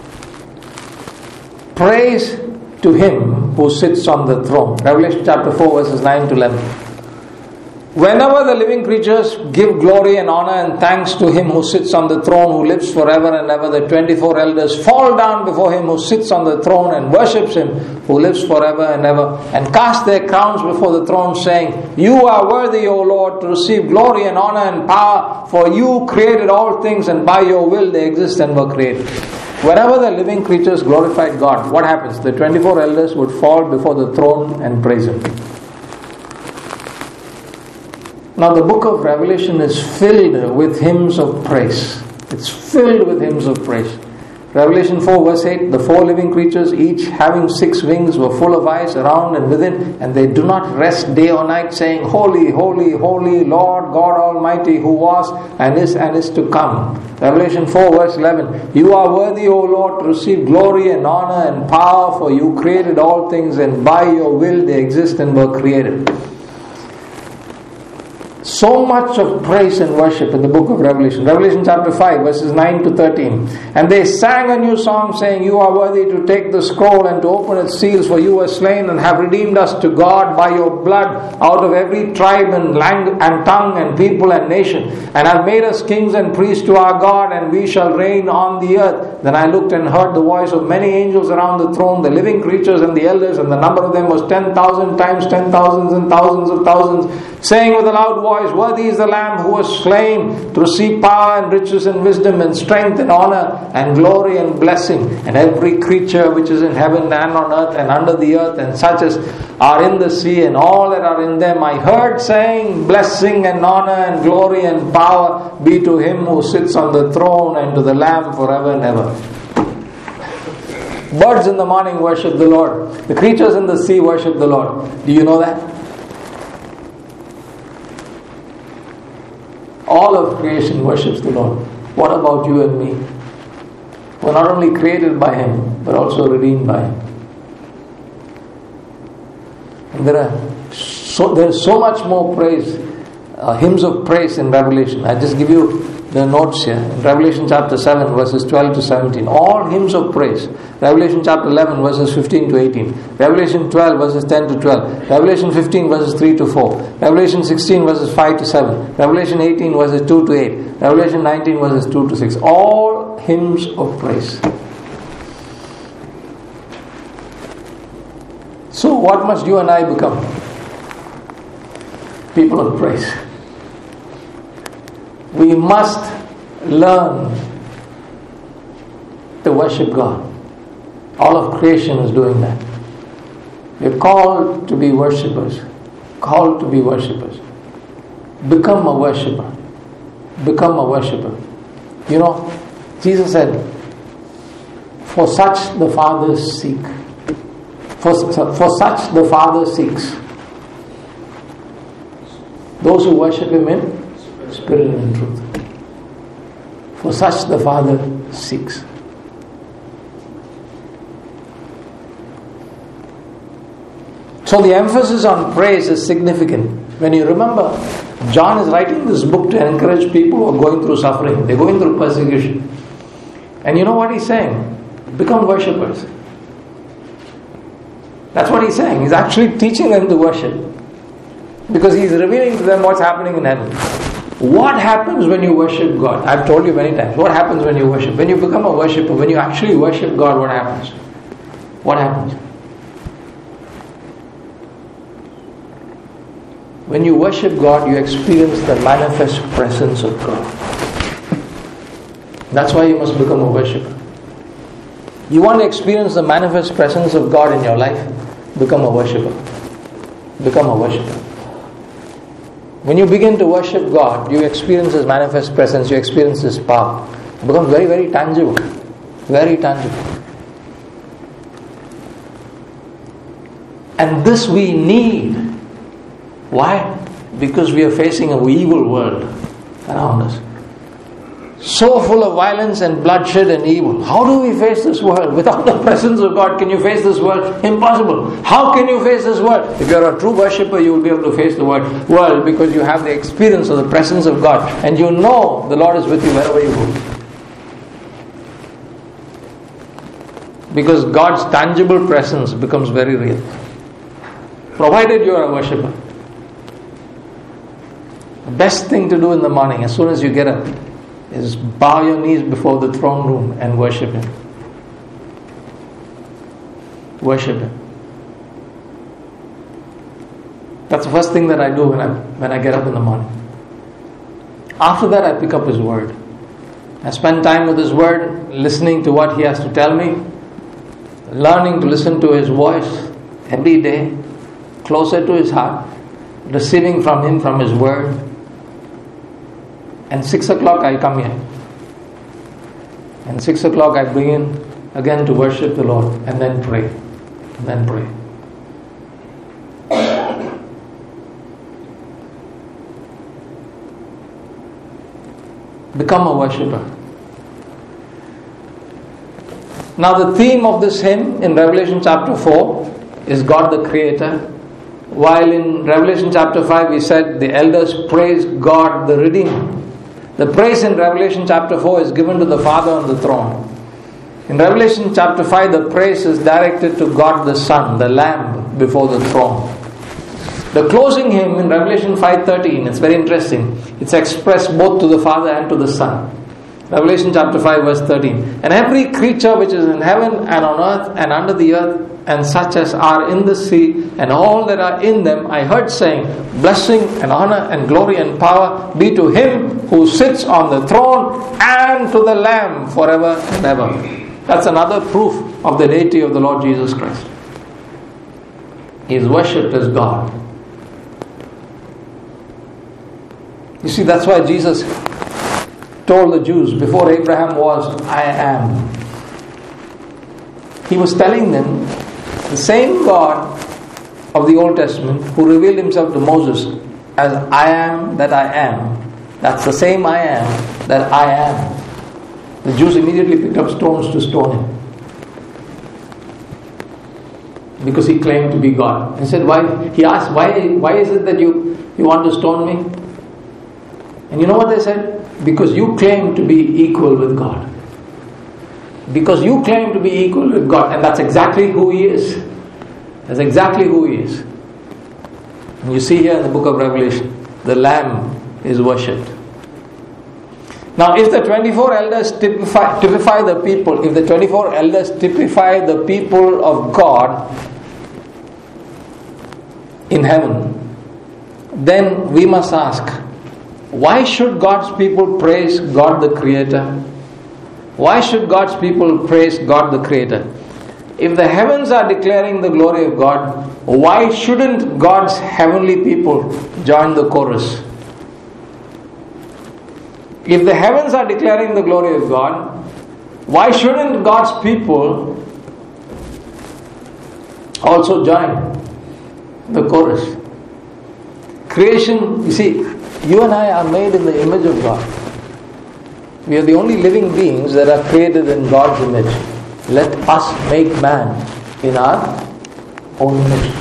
Speaker 1: praise to Him who sits on the throne. Revelation chapter 4 verses 9 to 11. Whenever the living creatures give glory and honor and thanks to Him who sits on the throne, who lives forever and ever, the 24 elders fall down before Him who sits on the throne and worships Him who lives forever and ever, and cast their crowns before the throne, saying, You are worthy, O Lord, to receive glory and honor and power, for You created all things, and by Your will they exist and were created. Whenever the living creatures glorified God, what happens? The 24 elders would fall before the throne and praise Him. Now the book of Revelation is filled with hymns of praise. It's filled with hymns of praise. Revelation 4 verse 8, the 4 living creatures, each having 6 wings, were full of eyes around and within, and they do not rest day or night, saying, Holy, holy, holy, Lord God Almighty, who was and is to come. Revelation 4 verse 11, You are worthy, O Lord, to receive glory and honor and power, for You created all things, and by Your will they exist and were created. So much of praise and worship in the book of Revelation. Revelation chapter 5 verses 9 to 13. And they sang a new song, saying, You are worthy to take the scroll and to open its seals, for You were slain and have redeemed us to God by Your blood out of every tribe and language and tongue and people and nation, and have made us kings and priests to our God, and we shall reign on the earth. Then I looked and heard the voice of many angels around the throne, the living creatures and the elders, and the number of them was 10,000 times 10,000s and thousands of thousands, saying with a loud voice, voice, "Worthy is the Lamb who was slain to receive power and riches and wisdom and strength and honor and glory and blessing. And every creature which is in heaven and on earth and under the earth and such as are in the sea and all that are in them, I heard saying, blessing and honor and glory and power be to him who sits on the throne and to the Lamb forever and ever." Birds in the morning worship the Lord. The creatures in the sea worship the Lord. Do you know that? All of creation worships the Lord. What about you and me? We're not only created by Him, but also redeemed by Him. And there's so much more praise, hymns of praise in Revelation. I just give you the notes here. In Revelation chapter 7 verses 12 to 17, all hymns of praise. Revelation chapter 11 verses 15 to 18, Revelation 12 verses 10 to 12, Revelation 15 verses 3 to 4, Revelation 16 verses 5 to 7, Revelation 18 verses 2 to 8, Revelation 19 verses 2 to 6. All hymns of praise. So what must you and I become? People of praise. We must learn to worship God. All of creation is doing that. We're called to be worshippers. Called to be worshippers. Become a worshipper. Become a worshipper. You know, Jesus said, "For such the Father seek." For such the Father seeks. Those who worship Him in spirit and in truth. For such the Father seeks. So the emphasis on praise is significant. When you remember, John is writing this book to encourage people who are going through suffering. They're going through persecution. And you know what he's saying? Become worshippers. That's what he's saying. He's actually teaching them to worship. Because he's revealing to them what's happening in heaven. What happens when you worship God? I've told you many times. What happens when you worship? When you become a worshipper, when you actually worship God, what happens? What happens? When you worship God, you experience the manifest presence of God. That's why you must become a worshipper. You want to experience the manifest presence of God in your life? Become a worshipper. Become a worshipper. When you begin to worship God, you experience His manifest presence, you experience His power. It becomes very, very tangible. Very tangible. And this we need. Why? Because we are facing an evil world around us. So full of violence and bloodshed and evil. How do we face this world? Without the presence of God, can you face this world? Impossible. How can you face this world? If you are a true worshipper, you will be able to face the world because you have the experience of the presence of God. And you know the Lord is with you wherever you go. Because God's tangible presence becomes very real. Provided you are a worshipper. The best thing to do in the morning, as soon as you get up, is bow your knees before the throne room and worship Him. Worship Him. That's the first thing that I do when I get up in the morning. After that, I pick up His Word. I spend time with His Word, listening to what He has to tell me, learning to listen to His voice every day, closer to His heart, receiving from Him, from His Word. And 6 o'clock I come here. And 6 o'clock I begin again to worship the Lord and then pray. And then pray. Become a worshipper. Now the theme of this hymn in Revelation chapter 4 is God the Creator. While in Revelation chapter 5 we said the elders praise God the Redeemer. The praise in Revelation chapter 4 is given to the Father on the throne. In Revelation chapter 5, the praise is directed to God the Son, the Lamb before the throne. The closing hymn in Revelation 5:13, it's very interesting. It's expressed both to the Father and to the Son. Revelation chapter 5 verse 13. And every creature which is in heaven and on earth and under the earth, and such as are in the sea, and all that are in them, I heard saying, blessing and honor and glory and power be to him who sits on the throne and to the Lamb forever and ever. That's another proof of the deity of the Lord Jesus Christ. He is worshipped as God. You see, that's why Jesus told the Jews, before Abraham was, I am. He was telling them, the same God of the Old Testament who revealed himself to Moses as I am that I am, that's the same I am that I am. The Jews immediately picked up stones to stone him, because he claimed to be God. He said, why? He asked, why is it that you want to stone me? And you know what they said? Because you claim to be equal with God. Because you claim to be equal with God, and that's exactly who He is. That's exactly who He is. And you see here in the book of Revelation, the Lamb is worshipped. Now, if the 24 elders typify the people, if the 24 elders typify the people of God in heaven, then we must ask, why should God's people praise God the Creator? Why should God's people praise God the Creator? If the heavens are declaring the glory of God, why shouldn't God's heavenly people join the chorus? If the heavens are declaring the glory of God, why shouldn't God's people also join the chorus? Creation, you see, you and I are made in the image of God. We are the only living beings that are created in God's image. Let us make man in our own image.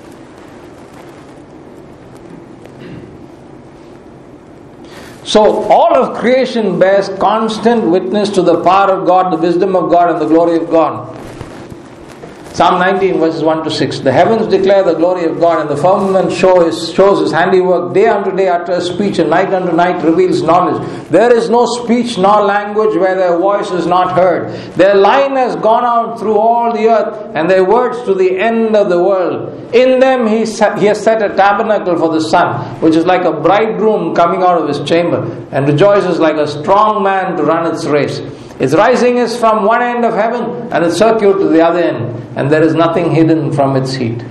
Speaker 1: So all of creation bears constant witness to the power of God, the wisdom of God, and the glory of God. Psalm 19 verses 1 to 6. The heavens declare the glory of God, and the firmament shows His handiwork. Day unto day utters speech, and night unto night reveals knowledge. There is no speech nor language where their voice is not heard. Their line has gone out through all the earth, and their words to the end of the world. In them He has set a tabernacle for the sun, which is like a bridegroom coming out of his chamber, and rejoices like a strong man to run its race. Its rising is from one end of heaven, and its circuit to the other end, and there is nothing hidden from its heat.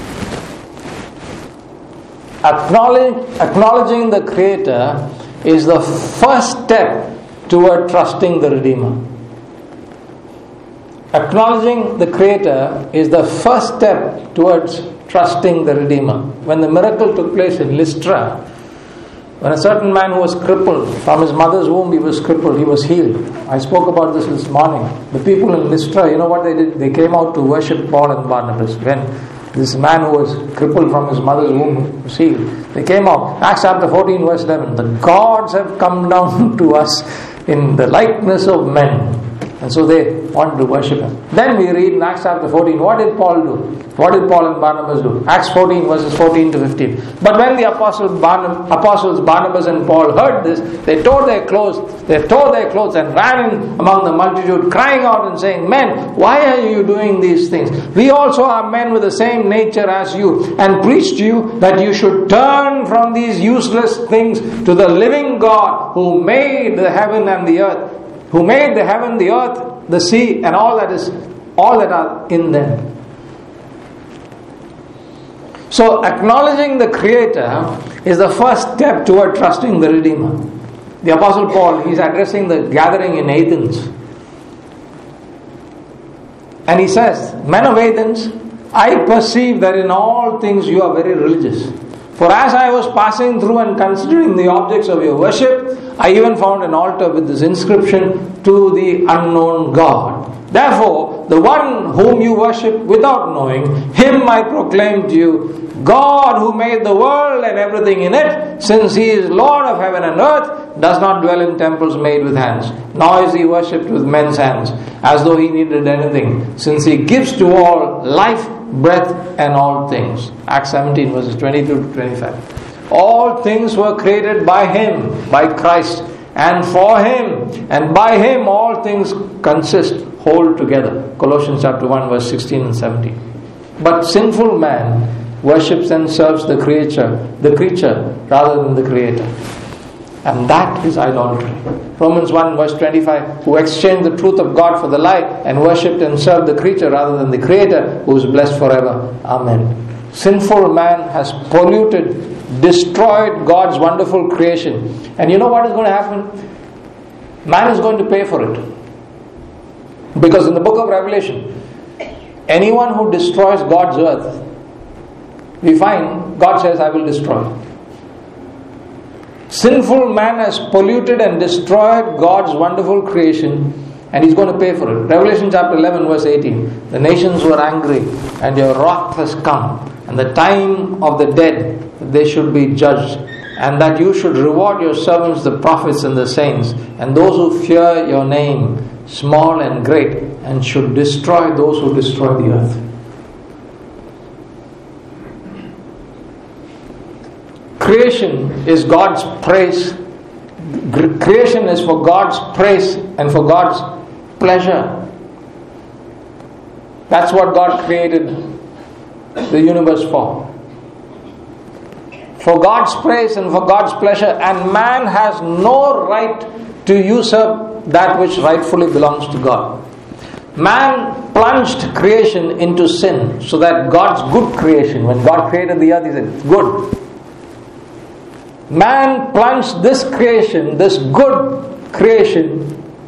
Speaker 1: Acknowledging the Creator is the first step toward trusting the Redeemer. Acknowledging the Creator is the first step towards trusting the Redeemer. When the miracle took place in Lystra, when a certain man who was crippled, from his mother's womb he was crippled, he was healed. I spoke about this morning. The people in Lystra, you know what they did? They came out to worship Paul and Barnabas. When this man who was crippled from his mother's womb was healed, they came out. Acts chapter 14 verse 11. The gods have come down to us in the likeness of men. And so they wanted to worship Him. Then we read in Acts chapter 14, what did Paul do? What did Paul and Barnabas do? Acts 14 verses 14 to 15. But when the apostles Barnabas and Paul heard this, they tore their clothes and ran in among the multitude, crying out and saying, Men, why are you doing these things? We also are men with the same nature as you, and preach to you that you should turn from these useless things to the living God who made the heaven and the earth, who made the heaven, the earth, the sea, and all that are in them. So acknowledging the Creator is the first step toward trusting the Redeemer. The Apostle Paul, he's addressing the gathering in Athens. And he says, Men of Athens, I perceive that in all things you are very religious. For as I was passing through and considering the objects of your worship, I even found an altar with this inscription, To the unknown God. Therefore, the one whom you worship without knowing, Him I proclaim to you, God who made the world and everything in it, since He is Lord of heaven and earth, does not dwell in temples made with hands, nor is He worshipped with men's hands, as though He needed anything, since He gives to all life, breath, and all things. Acts 17 verses 22 to 25. All things were created by Him, by Christ, and for Him, and by Him all things consist, hold together. Colossians chapter 1 verse 16 and 17. But sinful man worships and serves the creature rather than the Creator. And that is idolatry. Romans 1 verse 25, who exchanged the truth of God for the lie and worshipped and served the creature rather than the Creator, who is blessed forever. Amen. Sinful man has polluted, destroyed God's wonderful creation. And you know what is going to happen? Man is going to pay for it. Because in the book of Revelation, anyone who destroys God's earth, we find God says, I will destroy. Sinful man has polluted and destroyed God's wonderful creation, and he's going to pay for it. Revelation chapter 11 verse 18. The nations were angry, and your wrath has come, and the time of the dead, they should be judged, and that you should reward your servants, the prophets and the saints, and those who fear your name, small and great, and should destroy those who destroy the earth. Creation is God's praise. Creation is for God's praise and for God's pleasure. That's what God created the universe for. For God's praise and for God's pleasure, and man has no right to usurp that which rightfully belongs to God. Man plunged creation into sin so that God's good creation, when God created the earth, He said, it's good. Man plunged this creation, this good creation,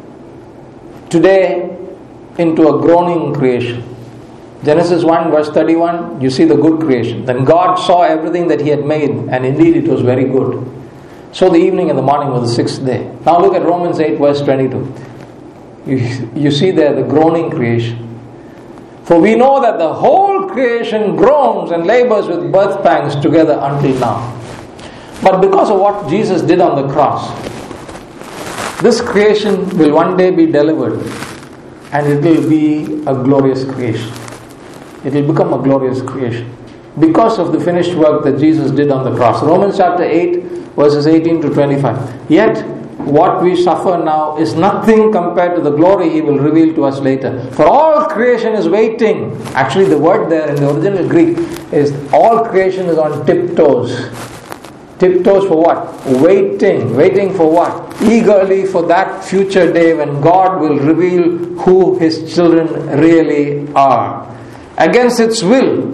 Speaker 1: today into a groaning creation. Genesis 1 verse 31, you see the good creation. Then God saw everything that He had made, and indeed it was very good. So the evening and the morning was the sixth day. Now look at Romans 8 verse 22. You see there the groaning creation. For we know that the whole creation groans and labors with birth pangs together until now. But because of what Jesus did on the cross, this creation will one day be delivered, and it will be a glorious creation. It will become a glorious creation because of the finished work that Jesus did on the cross. Romans chapter 8 verses 18 to 25. Yet what we suffer now is nothing compared to the glory He will reveal to us later. For all creation is waiting. Actually the word there in the original Greek is all creation is on tiptoes. Tiptoes for what? Waiting. Waiting for what? Eagerly for that future day when God will reveal who His children really are. Against its will,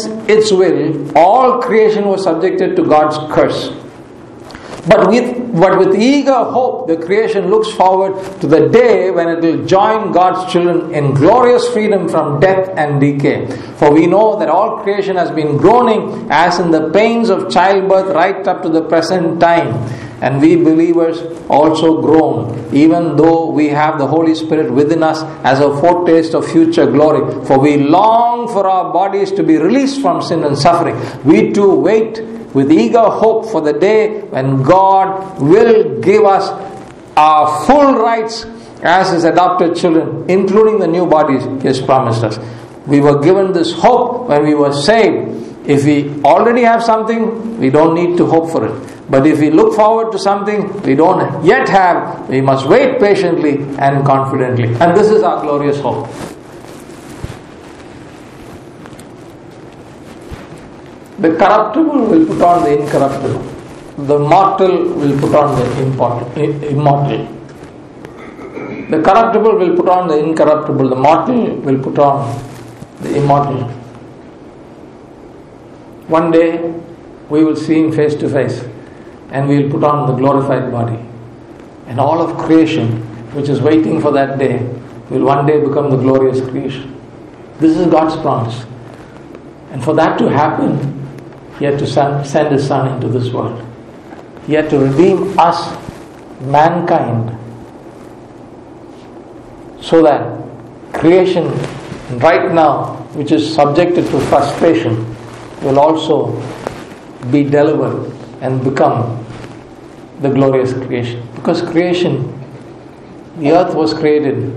Speaker 1: all creation was subjected to God's curse. But with eager hope, the creation looks forward to the day when it will join God's children in glorious freedom from death and decay. For we know that all creation has been groaning as in the pains of childbirth right up to the present time. And we believers also groan, even though we have the Holy Spirit within us as a foretaste of future glory. For we long for our bodies to be released from sin and suffering. We too wait with eager hope for the day when God will give us our full rights as His adopted children, including the new bodies He has promised us. We were given this hope when we were saved. If we already have something, we don't need to hope for it. But if we look forward to something we don't yet have, we must wait patiently and confidently. And this is our glorious hope. The corruptible will put on the incorruptible. The mortal will put on the immortal. The corruptible will put on the incorruptible. The mortal will put on the immortal. One day we will see Him face to face, and we will put on the glorified body. And all of creation, which is waiting for that day, will one day become the glorious creation. This is God's promise. And for that to happen, He had to send His Son into this world. He had to redeem us, mankind, so that creation right now, which is subjected to frustration, will also be delivered and become the glorious creation. Because creation, the earth was created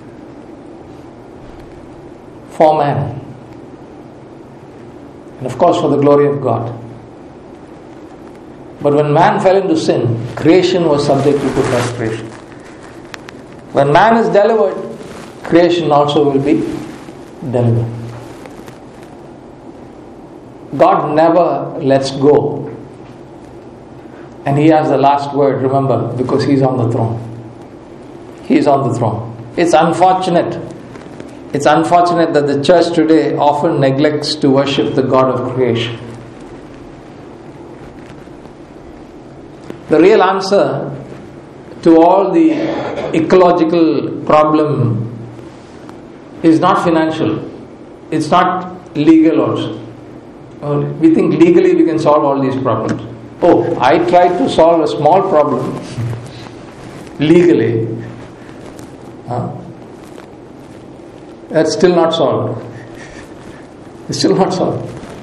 Speaker 1: for man, and of course for the glory of God. But when man fell into sin, creation was subjected to frustration. When man is delivered, creation also will be delivered. God never lets go. And He has the last word, remember, because He is on the throne. He is on the throne. It's unfortunate. It's unfortunate that the church today often neglects to worship the God of creation. The real answer to all the ecological problem is not financial. It's not legal also. We think legally we can solve all these problems. Oh, I tried to solve a small problem legally. That's still not solved. It's still not solved.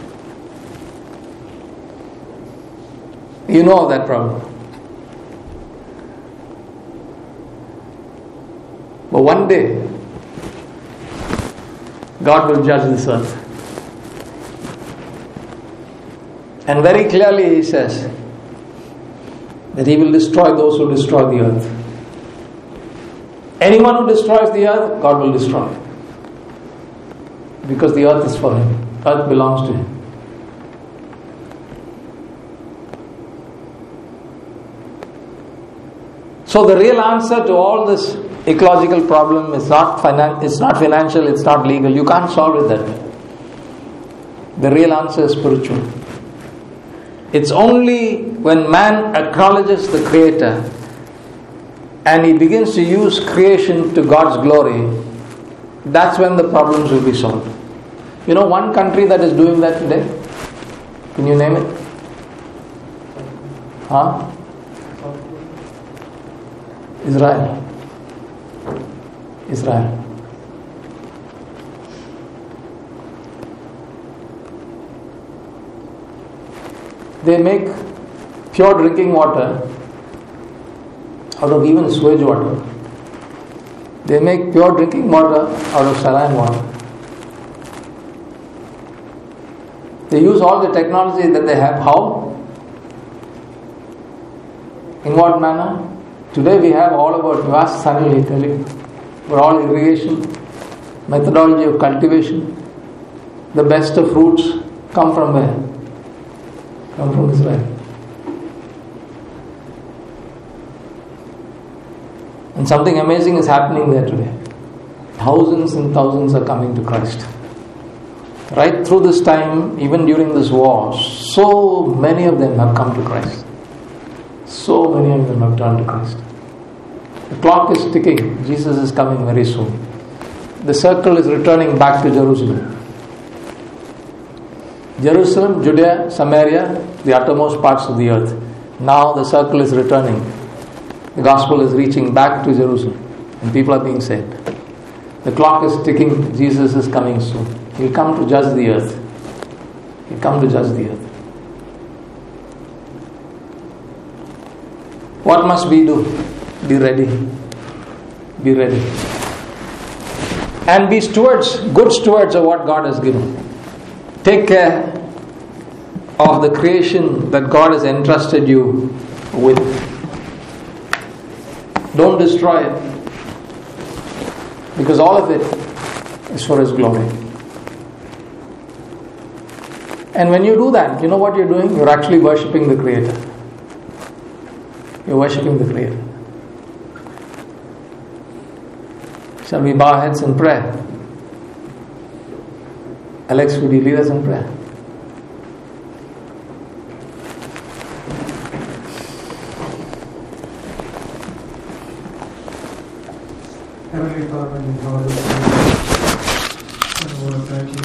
Speaker 1: You know of that problem. But one day, God will judge this earth. And very clearly He says that He will destroy those who destroy the earth. Anyone who destroys the earth, God will destroy. Because the earth is for Him. Earth belongs to Him. So the real answer to all this ecological problem is not financial, it's not legal. You can't solve it that way. The real answer is spiritual. It's only when man acknowledges the Creator and he begins to use creation to God's glory, that's when the problems will be solved. You know one country that is doing that today? Can you name it? Israel. They make pure drinking water out of even sewage water. They make pure drinking water out of saline water. They use all the technology that they have. How? In what manner? Today we have all about vast Sunny telling for all irrigation, methodology of cultivation. The best of fruits come from where? Come from Israel. And something amazing is happening there today. Thousands and thousands are coming to Christ. Right through this time, even during this war, so many of them have come to Christ. So many of them have turned to Christ. The clock is ticking. Jesus is coming very soon. The circle is returning back to Jerusalem. Jerusalem, Judea, Samaria, the uttermost parts of the earth. Now the circle is returning. The gospel is reaching back to Jerusalem. And people are being saved. The clock is ticking. Jesus is coming soon. He'll come to judge the earth. He'll come to judge the earth. What must we do? Be ready. Be ready. And be stewards, good stewards of what God has given. Take care of the creation that God has entrusted you with. Don't destroy it. Because all of it is for His glory. And when you do that, you know what you're doing? You're actually worshipping the Creator. You're worshipping the Creator. Shall we bow our heads in prayer? Alex, would you lead us in prayer?
Speaker 2: Heavenly Father, in God, thank you.